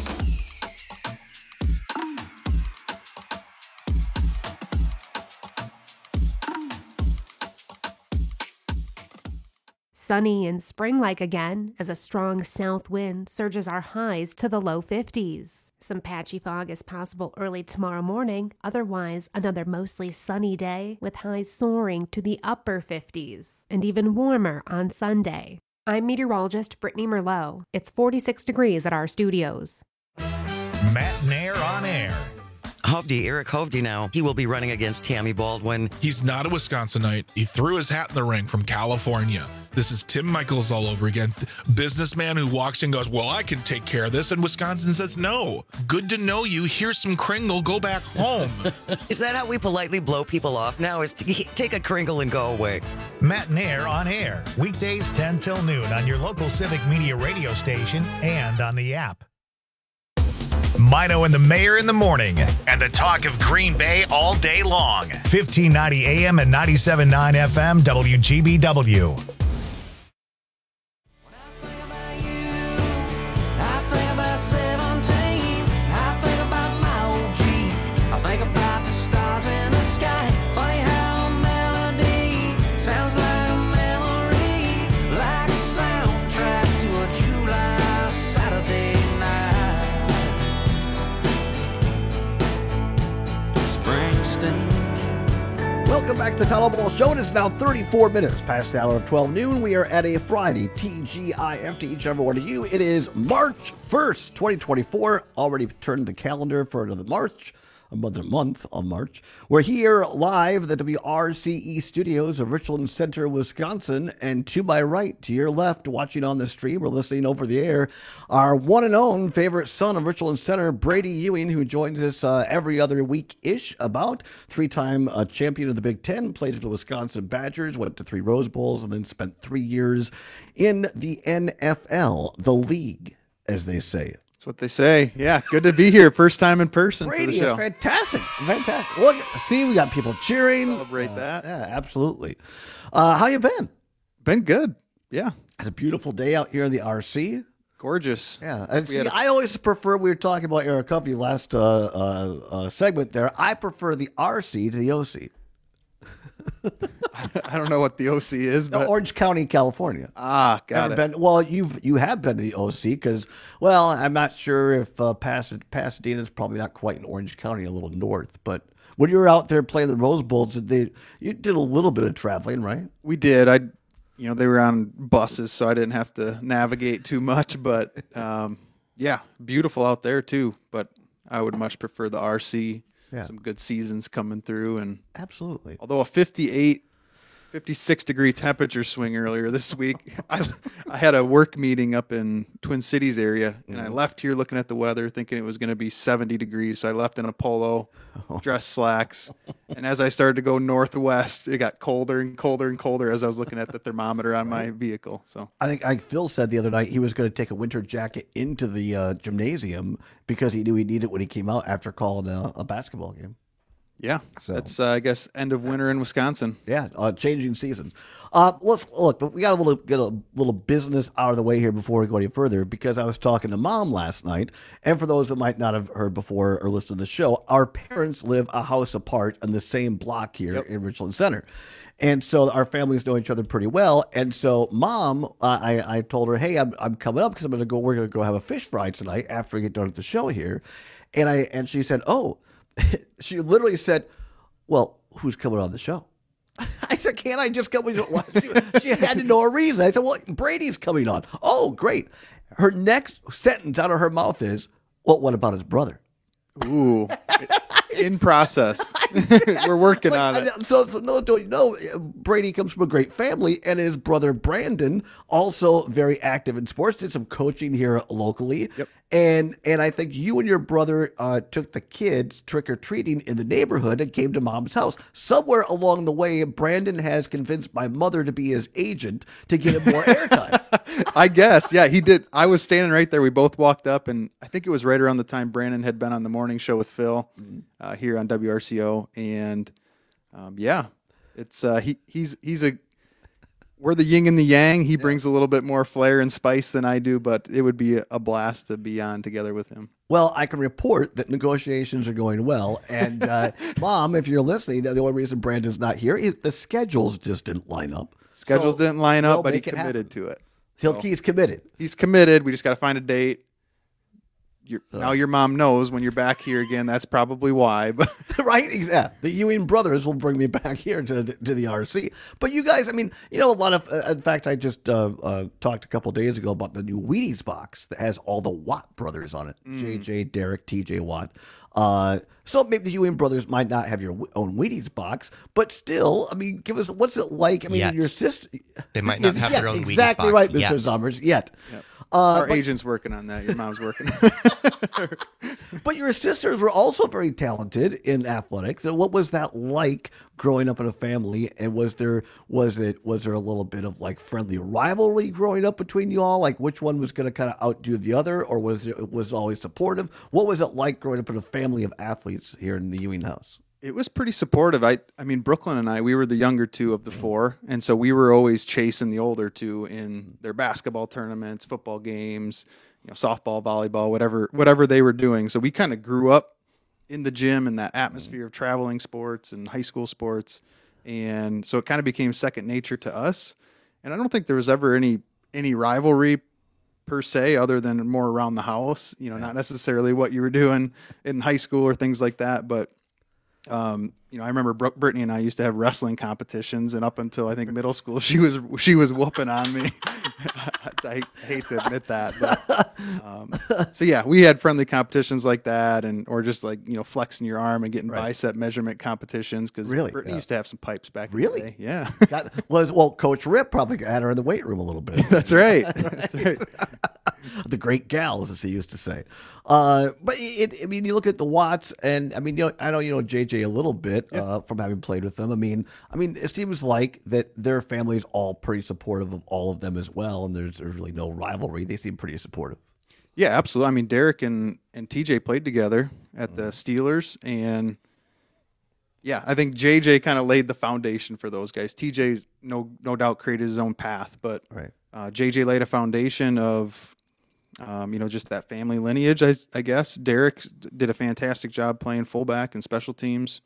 Sunny and spring-like again as a strong south wind surges our highs to the low fifties. Some patchy fog is possible early tomorrow morning. Otherwise, another mostly sunny day with highs soaring to the upper fifties and even warmer on Sunday. I'm meteorologist Brittany Merlot. It's forty-six degrees at our studios. Matt Nair on air. Hovde, Eric Hovde now. He will be running against Tammy Baldwin. He's not a Wisconsinite. He threw his hat in the ring from California. This is Tim Michaels all over again. Businessman who walks in and goes, well, I can take care of this. And Wisconsin says, no. Good to know you. Here's some Kringle. Go back home. Is that how we politely blow people off now? Is to take a Kringle and go away? Matt Nair on air. Weekdays ten till noon on your local Civic Media radio station and on the app. Mino and the Mayor in the morning, and the talk of Green Bay all day long. fifteen ninety A M and ninety-seven point nine F M W G B W. I think about my O G. I think about the stars in the sky. Funny how Welcome back to the Tyler Ball Show. It is now thirty-four minutes past the hour of twelve noon. We are at a Friday, T G I F to each and every one of you. It is March first, twenty twenty-four. Already turned the calendar for another March, another month of March. We're here live at the W R C E studios of Richland Center, Wisconsin. And to my right, to your left, watching on the stream or listening over the air, our one and only favorite son of Richland Center, Brady Ewing, who joins us uh, every other week-ish about. Three-time uh, champion of the Big Ten, played for the Wisconsin Badgers, went to three Rose Bowls, and then spent three years in the N F L, the league, as they say. That's what they say. Yeah, good to be here. First time in person Brady for the show. is fantastic. Fantastic. Look, see, we got people cheering. Celebrate Uh, that. Yeah, absolutely. Uh, how you been? Been good. Yeah. It's a beautiful day out here in the R C. Gorgeous. Yeah. And We see, had a- I always prefer, we were talking about your company last uh, uh, uh, segment there. I prefer the R C to the O C. I don't know what the O C is, No, but Orange County, California. ah, got Ever it. been, well, you've you have been to the O C because, well, I'm not sure if uh, Pas- Pasadena's probably not quite in Orange County, a little north, but when you were out there playing the Rose Bowls, did they you did a little bit of traveling, right? We did. I, you know, they were on buses, so I didn't have to navigate too much. But um, yeah, beautiful out there too. But I would much prefer the R C. Yeah. Some good seasons coming through, and absolutely. Although a fifty-eight, fifty-six degree temperature swing earlier this week, I, I had a work meeting up in Twin Cities area, and I Mhm. left here looking at the weather, thinking it was going to be seventy degrees. So I left in a polo, dress slacks, and as I started to go northwest, it got colder and colder and colder as I was looking at the thermometer on my vehicle. So I think I, Phil said the other night he was going to take a winter jacket into the uh, gymnasium because he knew he needed it when he came out after calling a, a basketball game. yeah, So- that's uh, I guess end of winter in Wisconsin. Yeah, uh, changing seasons. Uh, let's look, but we got a little get a little business out of the way here before we go any further because I was talking to Mom last night, and for those that might not have heard before or listened to the show, our parents live a house apart on the same block here in Richland Center. And so our families know each other pretty well. And so Mom, uh, I, I told her, hey, I'm, I'm coming up because I'm going to go, we're going to go have a fish fry tonight after we get done with the show here. And I, and she said, oh, she literally said, well, who's coming on the show? I said, can't I just come? She, she had to know a reason. I said, well, Brady's coming on. Oh, great. Her next sentence out of her mouth is, well, what about his brother? Ooh, in process. We're working Like, on it. So, so no, don't you know, Brady comes from a great family, and his brother Brandon, also very active in sports, did some coaching here locally. Yep. And and I think you and your brother uh, took the kids trick or treating in the neighborhood and came to Mom's house. Somewhere along the way, Brandon has convinced my mother to be his agent to get him more airtime. I guess. Yeah, he did. I was standing right there. We both walked up, and I think it was right around the time Brandon had been on the morning show with Phil uh, here on W R C O. And um, yeah, it's uh, he he's he's a we're the yin and the yang. He brings a little bit more flair and spice than I do, but it would be a blast to be on together with him. Well, I can report that negotiations are going well. And uh, Mom, if you're listening, the only reason Brandon's not here is the schedules just didn't line up. Schedules So didn't line up, we'll but he make it committed happen. to it. He'll, So- he's committed. He's committed. We just got to find a date. You're, Now your mom knows when you're back here again. That's probably why. But Right? Exactly. The Ewing brothers will bring me back here to the, to the R C. But you guys, I mean, you know, a lot of, uh, in fact, I just uh, uh, talked a couple days ago about the new Wheaties box that has all the Watt brothers on it. Mm. J J, Derek, T J Watt. Uh, so maybe the Ewing brothers might not have your w- own Wheaties box, but still, I mean, give us, what's it like? I mean, Yet. your sister. They might not have Yeah, their own Wheaties exactly box right, Mister yet. Zommers, yet. Yep. Uh, Our but- agent's working on that. Your mom's working. But your sisters were also very talented in athletics. And what was that like growing up in a family? And was there was it was there a little bit of like friendly rivalry growing up between you all? Like which one was going to kind of outdo the other, or was it was it always supportive? What was it like growing up in a family of athletes here in the Ewing house? It was pretty supportive. I I mean, Brooklyn and I, we were the younger two of the four, and so we were always chasing the older two in their basketball tournaments, football games, you know, softball, volleyball, whatever whatever they were doing. So we kind of grew up in the gym in that atmosphere of traveling sports and high school sports, and so it kind of became second nature to us. And I don't think there was ever any any rivalry per se, other than more around the house. You know, not necessarily what you were doing in high school or things like that, but Um, you know, I remember Brooke, Brittany and I used to have wrestling competitions, and up until I think middle school, she was she was whooping on me. I hate to admit that, but um, so yeah, we had friendly competitions like that, and or just like you know flexing your arm and getting right. bicep measurement competitions because really? Brittany yeah. used to have some pipes back. Really? In the day. Yeah. That was well, Coach Rip probably had her in the weight room a little bit. That's right. That's right. The great gals, as he used to say. Uh, but it, I mean, you look at the Watts, and I mean, you know, I know you know J J a little bit yeah. uh, from having played with them. I mean, I mean, it seems like that their family's all pretty supportive of all of them as well, and there's, there's really no rivalry. They seem pretty supportive. Yeah, absolutely. I mean, Derek and and T J played together at the Steelers, and yeah, I think J J kind of laid the foundation for those guys. T J, no no doubt, created his own path, but right. uh, J J laid a foundation of. Um, you know, just that family lineage, I, I guess. Derek did a fantastic job playing fullback and special teams,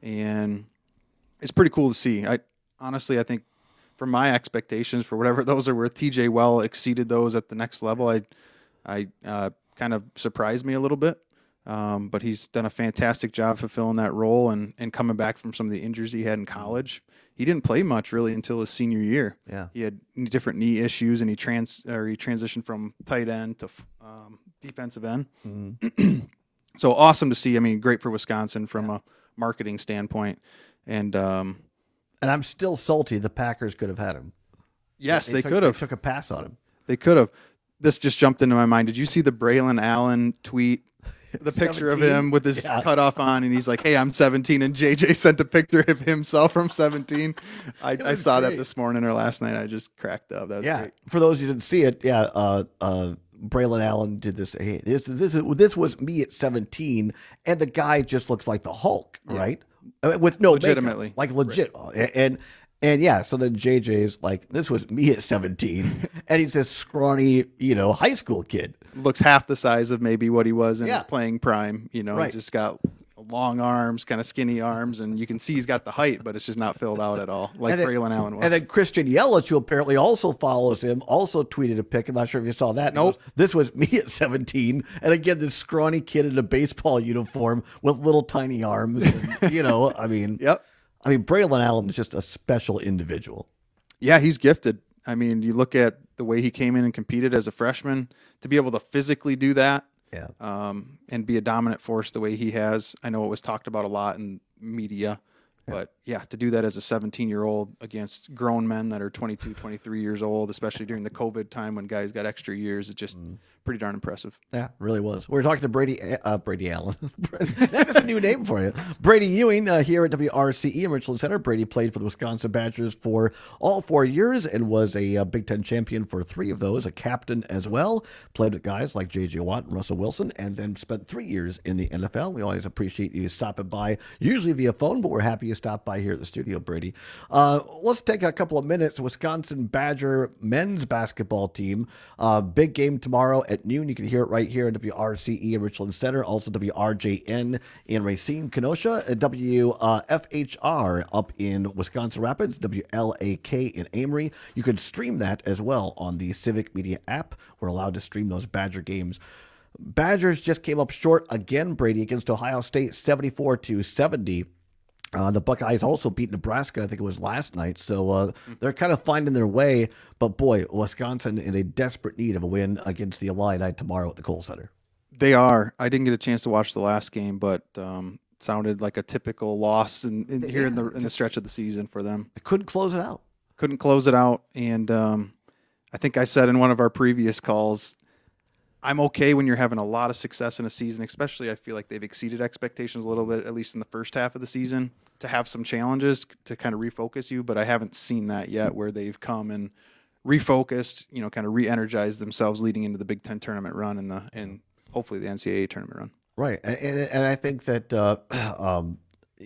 and it's pretty cool to see. I honestly, I think, from my expectations, for whatever those are worth, T J well exceeded those at the next level. I, I uh, kind of surprised me a little bit, um, but he's done a fantastic job fulfilling that role and and coming back from some of the injuries he had in college. He didn't play much really until his senior year. Yeah, he had different knee issues, and he trans or he transitioned from tight end to um, defensive end. Mm-hmm. So awesome to see. I mean, great for Wisconsin from yeah. a marketing standpoint, and um, and I'm still salty. The Packers could have had him. Yes, they, they could have took a pass on him. They could have. This just jumped into my mind. Did you see the Braylon Allen tweet? The picture seventeen? Of him with his yeah. cutoff on, and he's like, "Hey, I'm seventeen," and J J sent a picture of himself from seventeen. I, I saw great. that this morning or last night. I just cracked up. That was yeah. great. For those who didn't see it, yeah, uh, uh, Braylon Allen did this. Hey, this this this was me at seventeen, and the guy just looks like the Hulk, yeah. right? I mean, with no legitimately, makeup, like legit, right. and. And yeah, so then J J's like, this was me at seventeen, and he's this scrawny, you know, high school kid. Looks half the size of maybe what he was in yeah. his playing prime. You know, right. he just got long arms, kind of skinny arms, and you can see he's got the height, but it's just not filled out at all, like then, Braylon Allen was. And then Christian Yelich, who apparently also follows him, also tweeted a pic. I'm not sure if you saw that. Nope. Goes, this was me at seventeen, and again, this scrawny kid in a baseball uniform with little tiny arms. And, you know, I mean, yep. I mean, Braylon Allen is just a special individual. Yeah, he's gifted. I mean, you look at the way he came in and competed as a freshman, to be able to physically do that yeah. um, and be a dominant force the way he has. I know it was talked about a lot in media, yeah. but yeah, to do that as a seventeen-year-old against grown men that are twenty-two, twenty-three years old, especially during the COVID time when guys got extra years, it's just mm. pretty darn impressive. Yeah, really was. We were talking to Brady uh, Brady Allen. That's a new name for you. Brady Ewing uh, here at W R C E in Richland Center. Brady played for the Wisconsin Badgers for all four years and was a uh, Big Ten champion for three of those, a captain as well. Played with guys like J J Watt and Russell Wilson, and then spent three years in the N F L. We always appreciate you stopping by, usually via phone, but we're happy you stopped by here at the studio, Brady. Uh, let's take a couple of minutes. Wisconsin Badger men's basketball team. Uh, big game tomorrow at noon. You can hear it right here at W R C E in Richland Center. Also W R J N in Racine, Kenosha. And W F H R up in Wisconsin Rapids. W L A K in Amory. You can stream that as well on the Civic Media app. We're allowed to stream those Badger games. Badgers just came up short again, Brady, against Ohio State, seventy-four to seventy. Uh, the Buckeyes also beat Nebraska, I think it was last night. So uh, they're kind of finding their way. But boy, Wisconsin in a desperate need of a win against the Illini tomorrow at the Kohl Center. They are. I didn't get a chance to watch the last game, but um, it sounded like a typical loss in, in, here yeah. in the in the stretch of the season for them. They couldn't close it out. Couldn't close it out. And um, I think I said in one of our previous calls, I'm okay when you're having a lot of success in a season, especially I feel like they've exceeded expectations a little bit, at least in the first half of the season, to have some challenges to kind of refocus you. But I haven't seen that yet where they've come and refocused, you know, kind of re-energized themselves leading into the Big Ten tournament run and the and hopefully the N C double A tournament run. Right. And, and I think that uh, um,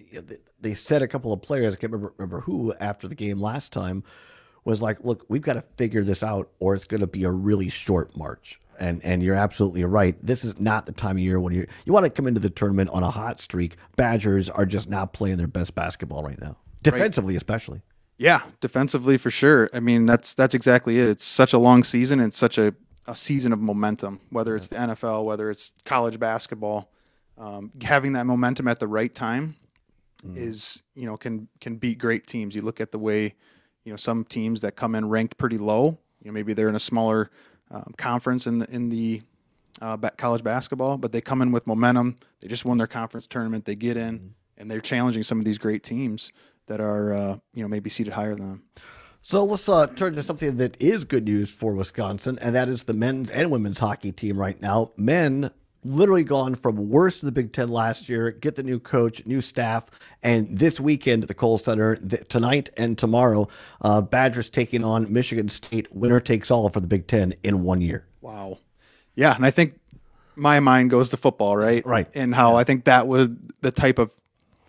they said a couple of players, I can't remember, remember who, after the game last time, was like, look, we've got to figure this out or it's going to be a really short march. And and you're absolutely right. This is not the time of year when you you want to come into the tournament on a hot streak. Badgers are just not playing their best basketball right now, defensively right. especially. Yeah, defensively for sure. I mean, that's that's exactly it. It's such a long season. It's such a, a season of momentum, whether it's the N F L, whether it's college basketball. Um, having that momentum at the right time mm. is, you know, can can beat great teams. You look at the way, you know, some teams that come in ranked pretty low, you know, maybe they're in a smaller um, conference in the in the uh, college basketball, but they come in with momentum. They just won their conference tournament. They get in, mm. and they're challenging some of these great teams that are, uh, you know, maybe seated higher than them. So let's uh, turn to something that is good news for Wisconsin, and that is the men's and women's hockey team right now. Men literally gone from worst of the Big Ten last year, get the new coach, new staff, and this weekend at the Kohl Center, th- tonight and tomorrow, uh, Badgers taking on Michigan State. Winner takes all for the Big Ten in one year. Wow. Yeah, and I think my mind goes to football, right? Right. And how I think that was the type of,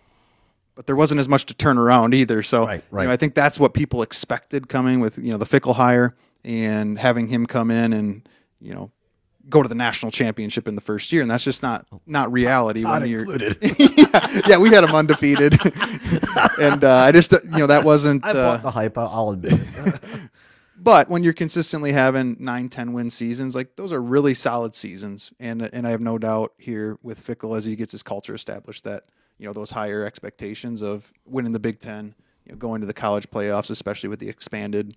but there wasn't as much to turn around either. So right, right. You know, I think that's what people expected coming with, you know, the Fickle hire and having him come in and, you know, go to the national championship in the first year. And that's just not, not reality. Not when you're included. yeah, yeah, we had him undefeated. and uh, I just, you know, that wasn't. I bought uh, the hype, I'll admit it. But when you're consistently having nine, ten win seasons, like those are really solid seasons. And and I have no doubt here with Fickle as he gets his culture established that, you know, those higher expectations of winning the Big Ten, you know, going to the college playoffs, especially with the expanded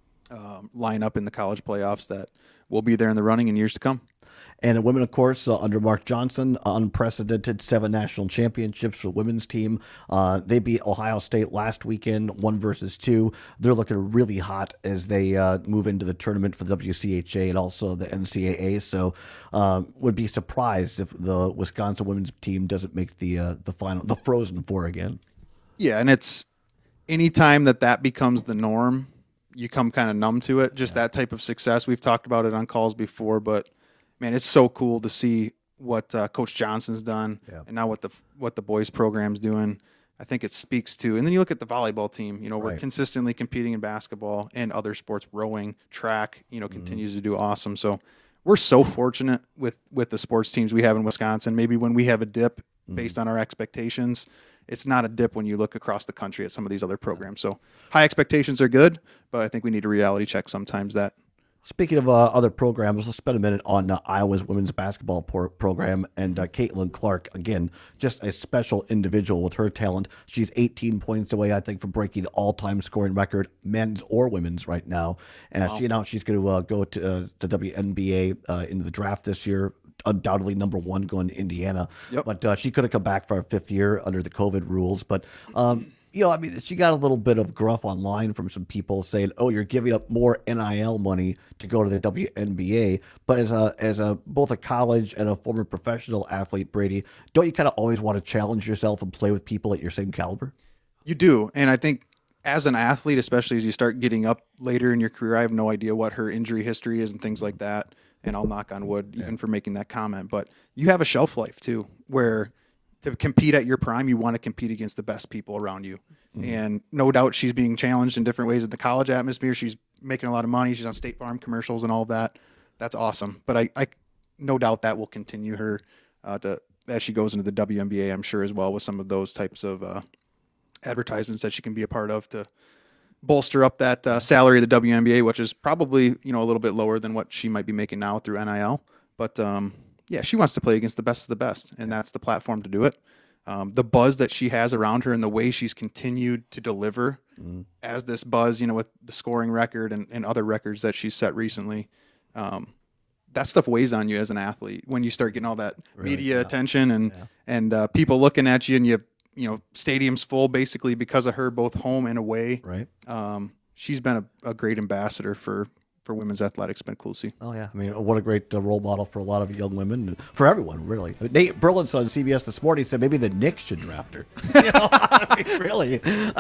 um, lineup in the college playoffs, that will be there in the running in years to come. And in women, of course, uh, under Mark Johnson, uh, unprecedented seven national championships for the women's team. Uh, they beat Ohio State last weekend, one versus two. They're looking really hot as they uh, move into the tournament for the W C H A and also the N C double A. So, uh, would be surprised if the Wisconsin women's team doesn't make the uh, the final, the Frozen Four again. Yeah, and it's anytime that that becomes the norm, you come kind of numb to it. Just yeah. that type of success. We've talked about it on calls before, but man, it's so cool to see what uh, Coach Johnson's done, yeah. and now what the what the boys program's doing. I think it speaks to, and then you look at the volleyball team. You know, we're right. consistently competing in basketball and other sports, rowing, track. You know, continues mm-hmm. to do awesome. So we're so fortunate with with the sports teams we have in Wisconsin. Maybe when we have a dip mm-hmm. based on our expectations, it's not a dip when you look across the country at some of these other programs. So high expectations are good, but I think we need to reality check sometimes that. Speaking of uh, other programs, let's spend a minute on uh, Iowa's women's basketball por- program and uh, Caitlin Clark. Again, just a special individual with her talent. She's eighteen points away, I think, from breaking the all-time scoring record, men's or women's right now. And wow. she announced she's going to uh, go to uh, the W N B A uh, into the draft this year. Undoubtedly number one going to Indiana. Yep. But uh, she could have come back for a fifth year under the COVID rules. But um, you know, I mean, she got a little bit of gruff online from some people saying, "Oh, you're giving up more N I L money to go to the W N B A." But as a as a both a college and a former professional athlete, Brady, don't you kind of always want to challenge yourself and play with people at your same caliber? You do, and I think as an athlete, especially as you start getting up later in your career, I have no idea what her injury history is and things like that. And I'll knock on wood even yeah. for making that comment. But you have a shelf life too, where to compete at your prime, you want to compete against the best people around you. Mm-hmm. And no doubt she's being challenged in different ways in the college atmosphere. She's making a lot of money. She's on State Farm commercials and all of that. That's awesome. But I, I no doubt that will continue her uh, to as she goes into the W N B A, I'm sure as well, with some of those types of uh, advertisements that she can be a part of to bolster up that uh, salary of the W N B A, which is probably, you know, a little bit lower than what she might be making now through N I L. But um, yeah, she wants to play against the best of the best, and that's the platform to do it. Um, the buzz that she has around her and the way she's continued to deliver mm. as this buzz, you know, with the scoring record and, and other records that she's set recently, um, that stuff weighs on you as an athlete when you start getting all that really, media yeah. attention and yeah. and uh, people looking at you, and you have, you know, stadiums full basically because of her, both home and away. Right. Um, she's been a, a great ambassador for, for women's athletics. It's been cool to see. Oh yeah. I mean, what a great uh, role model for a lot of young women, and for everyone, really. Nate Burleson on C B S this morning said maybe the Knicks should draft her. You know, I mean, really.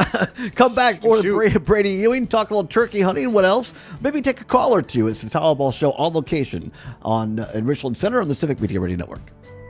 Come back more to Brady, Brady Ewing, talk a little turkey hunting. What else? Maybe take a call or two. It's the Towel Ball Show on location on uh, in Richland Center on the Civic Media Radio Network.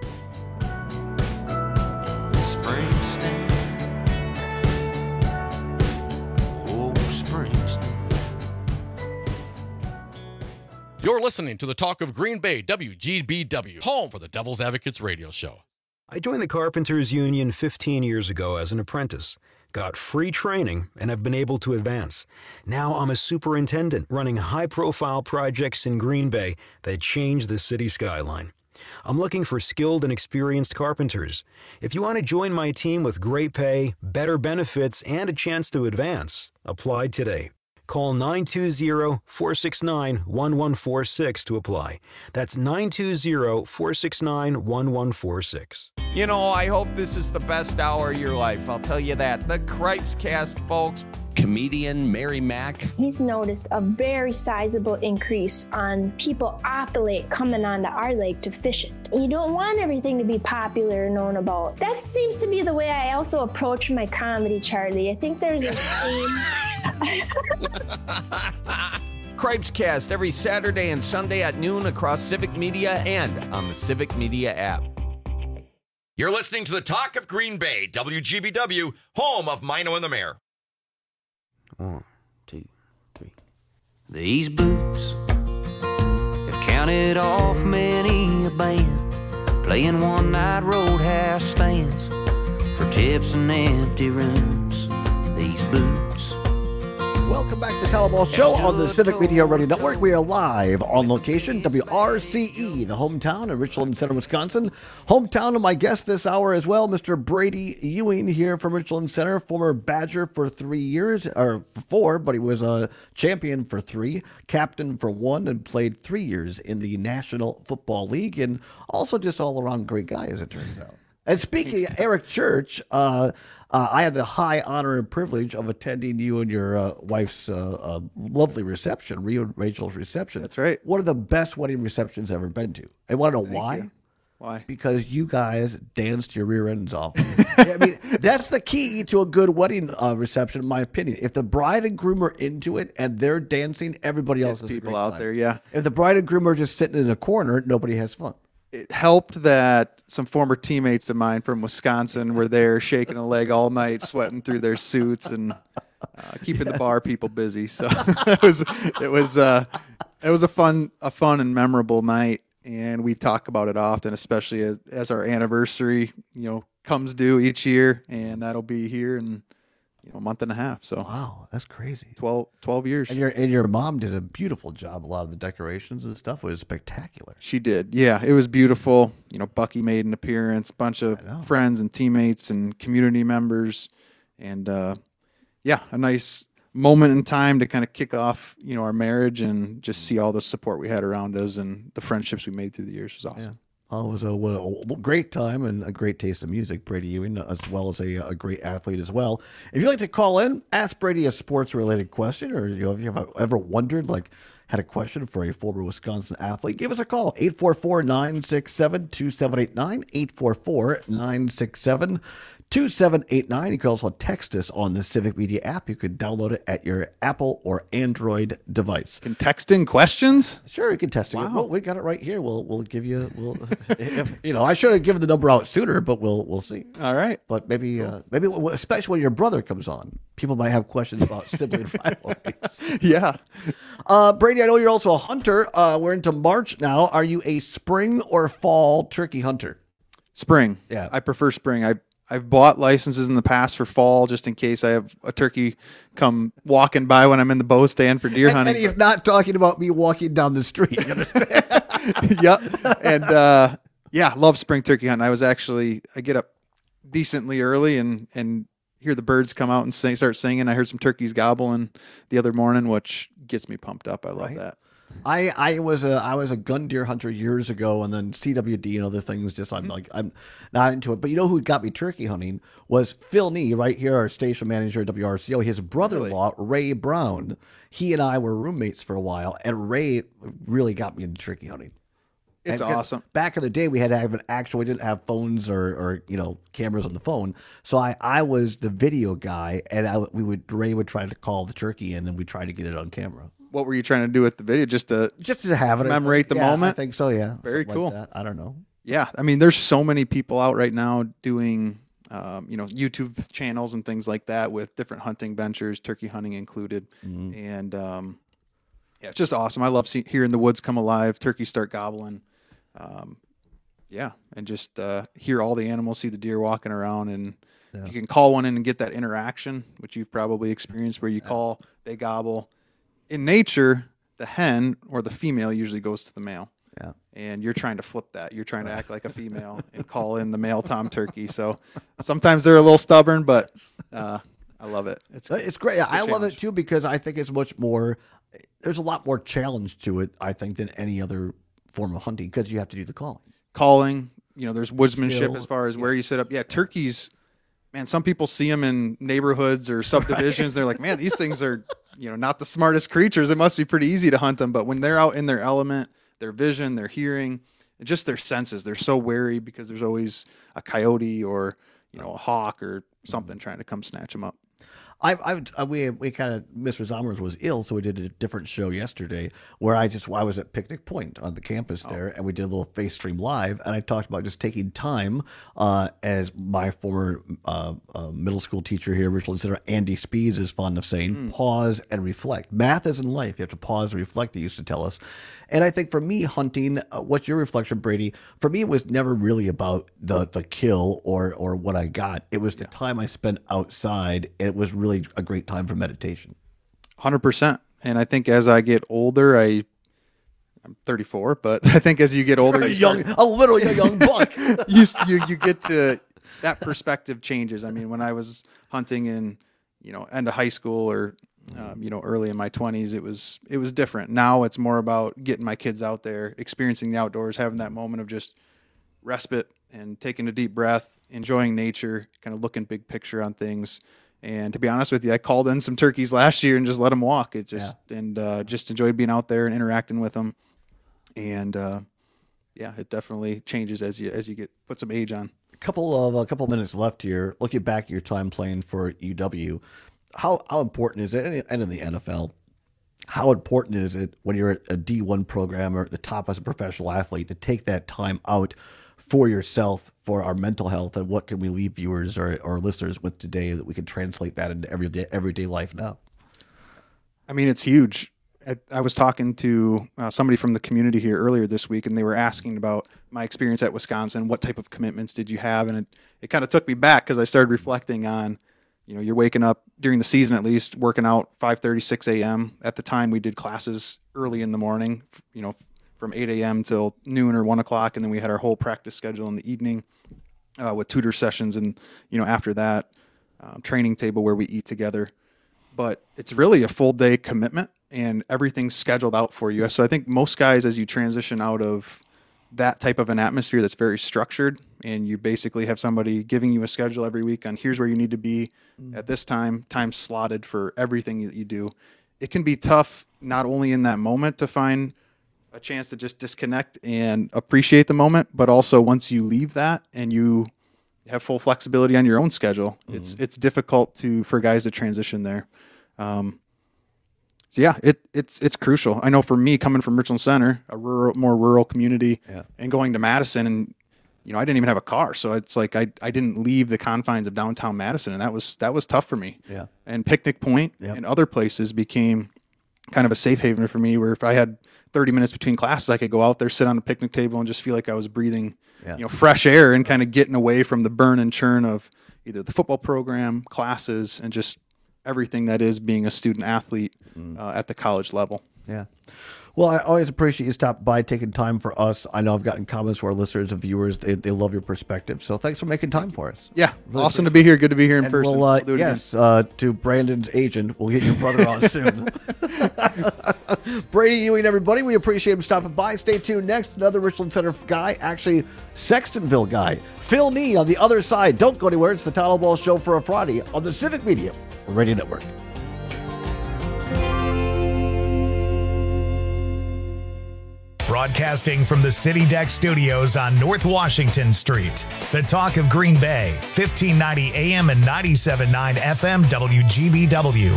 You're listening to the Talk of Green Bay, W G B W, home for the Devil's Advocates radio show. I joined the Carpenters Union fifteen years ago as an apprentice, got free training, and have been able to advance. Now I'm a superintendent running high-profile projects in Green Bay that change the city skyline. I'm looking for skilled and experienced carpenters. If you want to join my team with great pay, better benefits, and a chance to advance, apply today. Call nine two zero, four six nine, one one four six to apply. That's nine two zero, four six nine, one one four six. You know, I hope this is the best hour of your life. I'll tell you that. The Cripes Cast, folks. Comedian Mary Mack. He's noticed a very sizable increase on people off the lake coming onto our lake to fish it. You don't want everything to be popular and known about. That seems to be the way I also approach my comedy, Charlie. I think there's a theme. Cripes Cast every Saturday and Sunday at noon across Civic Media and on the Civic Media app. You're listening to the Talk of Green Bay, W G B W, home of Mino and the Mayor. One, two, three. These boots have counted off many a band, playing one-night roadhouse stands for tips and empty rooms. These boots. Welcome back to the Talaball Show on the Civic Media Radio Network. We are live on location, W R C E, the hometown of Richland Center, Wisconsin. Hometown of my guest this hour as well, Mister Brady Ewing here from Richland Center, former Badger for three years, or four, but he was a champion for three, captain for one, and played three years in the National Football League, and also just all-around great guy, as it turns out. And speaking of Eric Church, uh, uh, I had the high honor and privilege of attending you and your uh, wife's uh, uh, lovely reception, Rio and Rachel's reception. That's right. One of the best wedding receptions I've ever been to. I want to know Thank why. you. Why? Because you guys danced your rear ends off. I mean, that's the key to a good wedding uh, reception, in my opinion. If the bride and groom are into it and they're dancing, everybody else There's has a people great out time. there, yeah. If the bride and groom are just sitting in a corner, nobody has fun. It helped that some former teammates of mine from Wisconsin were there shaking a leg all night, sweating through their suits and uh, keeping the bar people busy. So it was it was uh, it was a fun a fun and memorable night, and we talk about it often, especially as, as our anniversary, you know, comes due each year, and that'll be here in you know a month and a half. So wow, that's crazy. twelve, twelve years. And your and your mom did a beautiful job. A lot of the decorations and stuff was spectacular. She did. Yeah, it was beautiful. You know, Bucky made an appearance, bunch of friends and teammates and community members. And uh, yeah, a nice moment in time to kind of kick off, you know, our marriage and just see all the support we had around us and the friendships we made through the years was awesome. Yeah. Oh, it was a, what a great time and a great taste of music, Brady Ewing, as well as a, a great athlete as well. If you'd like to call in, ask Brady a sports-related question, or you know, if you have ever wondered, like, had a question for a former Wisconsin athlete, give us a call, eight four four, nine six seven, two seven eight nine, eight four four, nine six seven, two seven eight nine. You can also text us on the Civic Media app. You could download it at your Apple or Android device. Can text in questions? Sure, you can text it. Wow. Well, we got it right here. We'll we'll give you. We'll if, you know, I should have given the number out sooner, but we'll we'll see. All right, but maybe uh, maybe especially when your brother comes on, people might have questions about sibling rivalries. Yeah. Uh, Brady, I know you're also a hunter. Uh, we're into March now. Are you a spring or fall turkey hunter? Spring. Yeah. I prefer spring. I I've bought licenses in the past for fall just in case I have a turkey come walking by when I'm in the bow stand for deer and, hunting. And he's not talking about me walking down the street. You understand? Yep. And uh, yeah, love spring turkey hunting. I was actually I get up decently early and and hear the birds come out and sing, start singing. I heard some turkeys gobbling the other morning, which gets me pumped up. I love Right. that. I, I was a I was a gun deer hunter years ago, and then C W D and other things. Just I'm like I'm not into it. But you know who got me turkey hunting was Phil Nee, right here, our station manager at W R C O. His brother-in-law Ray Brown. He and I were roommates for a while, and Ray really got me into turkey hunting. It's And 'cause awesome. Back in the day, we had to have an actual. We didn't have phones or, or you know cameras on the phone. So I, I was the video guy, and I, we would Ray would try to call the turkey in, and we try to get it on camera. What were you trying to do with the video? Just to just to have it, commemorate the yeah, moment. I think so. Yeah, Very Something cool. like that. I don't know. Yeah, I mean, there's so many people out right now doing, um, you know, YouTube channels and things like that with different hunting ventures, turkey hunting included, Mm-hmm. and um, yeah, it's just awesome. I love see, hearing the woods come alive, turkeys start gobbling, um, yeah, and just uh, hear all the animals, see the deer walking around, and Yeah. you can call one in and get that interaction, which you've probably experienced, where you call, they gobble. In nature, the hen or the female usually goes to the male. Yeah. And you're trying to flip that. You're trying to act like a female and call in the male tom turkey. So sometimes they're a little stubborn, but uh, I love it. It's it's great. It's a good I love challenge. it too because I think it's much more. There's a lot more challenge to it, I think, than any other form of hunting because you have to do the calling. Calling, you know, there's woodsmanship Skill, as far as where you set up. Yeah, turkeys, man, some people see them in neighborhoods or subdivisions. They're like, man, these things are, you know, not the smartest creatures. It must be pretty easy to hunt them. But when they're out in their element, their vision, their hearing, and just their senses, they're so wary because there's always a coyote or, you know, a hawk or something trying to come snatch them up. I, I, I we we kind of Mister Zommers was ill, so we did a different show yesterday where I just I was at Picnic Point on the campus there, and we did a little face stream live, and I talked about just taking time uh, as my former uh, uh, middle school teacher here, Richland Center, Andy Spees is fond of saying, Mm. pause and reflect. Math is in life; you have to pause and reflect. He used to tell us, and I think for me, hunting, uh, what's your reflection, Brady? For me, it was never really about the the kill or or what I got. It was the time I spent outside, and it was really a great time for meditation. one hundred percent. And I think as I get older, I, I'm thirty-four, but I think as you get older, you young, start, a little young buck. you, you you get to that perspective changes. I mean, when I was hunting in, you know, end of high school or um, you know, early in my twenties, it was it was different. Now it's more about getting my kids out there, experiencing the outdoors, having that moment of just respite and taking a deep breath, enjoying nature, kind of looking big picture on things. And to be honest with you, I called in some turkeys last year and just let them walk. It just and uh, just enjoyed being out there and interacting with them. And uh, yeah, it definitely changes as you as you get put some age on. A couple of a couple minutes left here. Looking back at your time playing for U W, how how important is it, and in the N F L, how important is it when you're at a D one program or at the top as a professional athlete to take that time out for yourself, for our mental health, and what can we leave viewers or, or listeners with today that we can translate that into everyday everyday life now? I mean, it's huge. I, I was talking to uh, somebody from the community here earlier this week, and they were asking about my experience at Wisconsin. What type of commitments did you have? And it, it kind of took me back because I started reflecting on, you know, you're waking up during the season, at least working out five thirty, six a.m. At the time we did classes early in the morning, you know, from eight a.m. till noon or one o'clock. And then we had our whole practice schedule in the evening uh, with tutor sessions. And, you know, after that, uh, training table where we eat together. But it's really a full day commitment and everything's scheduled out for you. So I think most guys, as you transition out of that type of an atmosphere that's very structured and you basically have somebody giving you a schedule every week on here's where you need to be at this time, time slotted for everything that you do. It can be tough, not only in that moment to find a chance to just disconnect and appreciate the moment, but also once you leave that and you have full flexibility on your own schedule, mm-hmm. it's, it's difficult to, for guys to transition there. Um, so yeah, it, it's, it's crucial. I know for me coming from Richland Center, a rural, more rural community yeah. and going to Madison, and, you know, I didn't even have a car. So it's like, I, I didn't leave the confines of downtown Madison, and that was, that was tough for me. Yeah. And Picnic Point yep. and other places became kind of a safe haven for me, where if I had thirty minutes between classes, I could go out there, sit on a picnic table and just feel like I was breathing, yeah. you know, fresh air and kind of getting away from the burn and churn of either the football program, classes, and just everything that is being a student athlete mm. uh, at the college level. Yeah. Well, I always appreciate you stopping by, taking time for us. I know I've gotten comments from our listeners and viewers. They, they love your perspective. So thanks for making time for us. Yeah. Really awesome to be here. Good to be here in and person. We'll, uh, we'll do it yes, uh, to Brandon's agent. We'll get your brother on soon. Brady Ewing, everybody. We appreciate him stopping by. Stay tuned. Next, another Richland Center guy, actually Sextonville guy. Phil Nee on the other side. Don't go anywhere. It's the Tattle Ball Show for a Friday on the Civic Media Radio Network. Broadcasting from the City Deck Studios on North Washington Street. The Talk of Green Bay, fifteen ninety A M and ninety-seven point nine F M W G B W.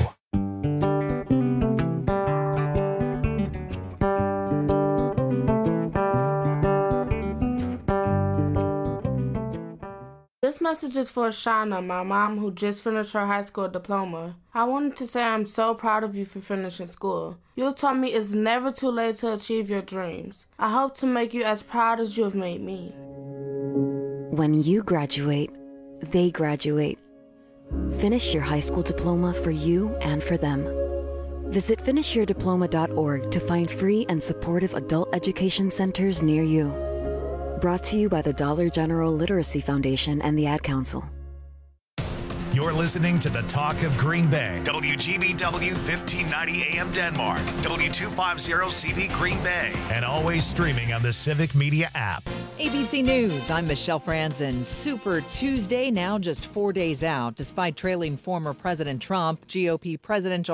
This message is for Shauna, my mom, who just finished her high school diploma. I wanted to say I'm so proud of you for finishing school. You taught me it's never too late to achieve your dreams. I hope to make you as proud as you have made me. When you graduate, they graduate. Finish your high school diploma for you and for them. Visit finish your diploma dot org to find free and supportive adult education centers near you. Brought to you by the Dollar General Literacy Foundation and the Ad Council. You're listening to the Talk of Green Bay. W G B W fifteen ninety A M Denmark. W two fifty C V Green Bay. And always streaming on the Civic Media app. A B C News, I'm Michelle Franzen. Super Tuesday, now just four days out. Despite trailing former President Trump, G O P presidential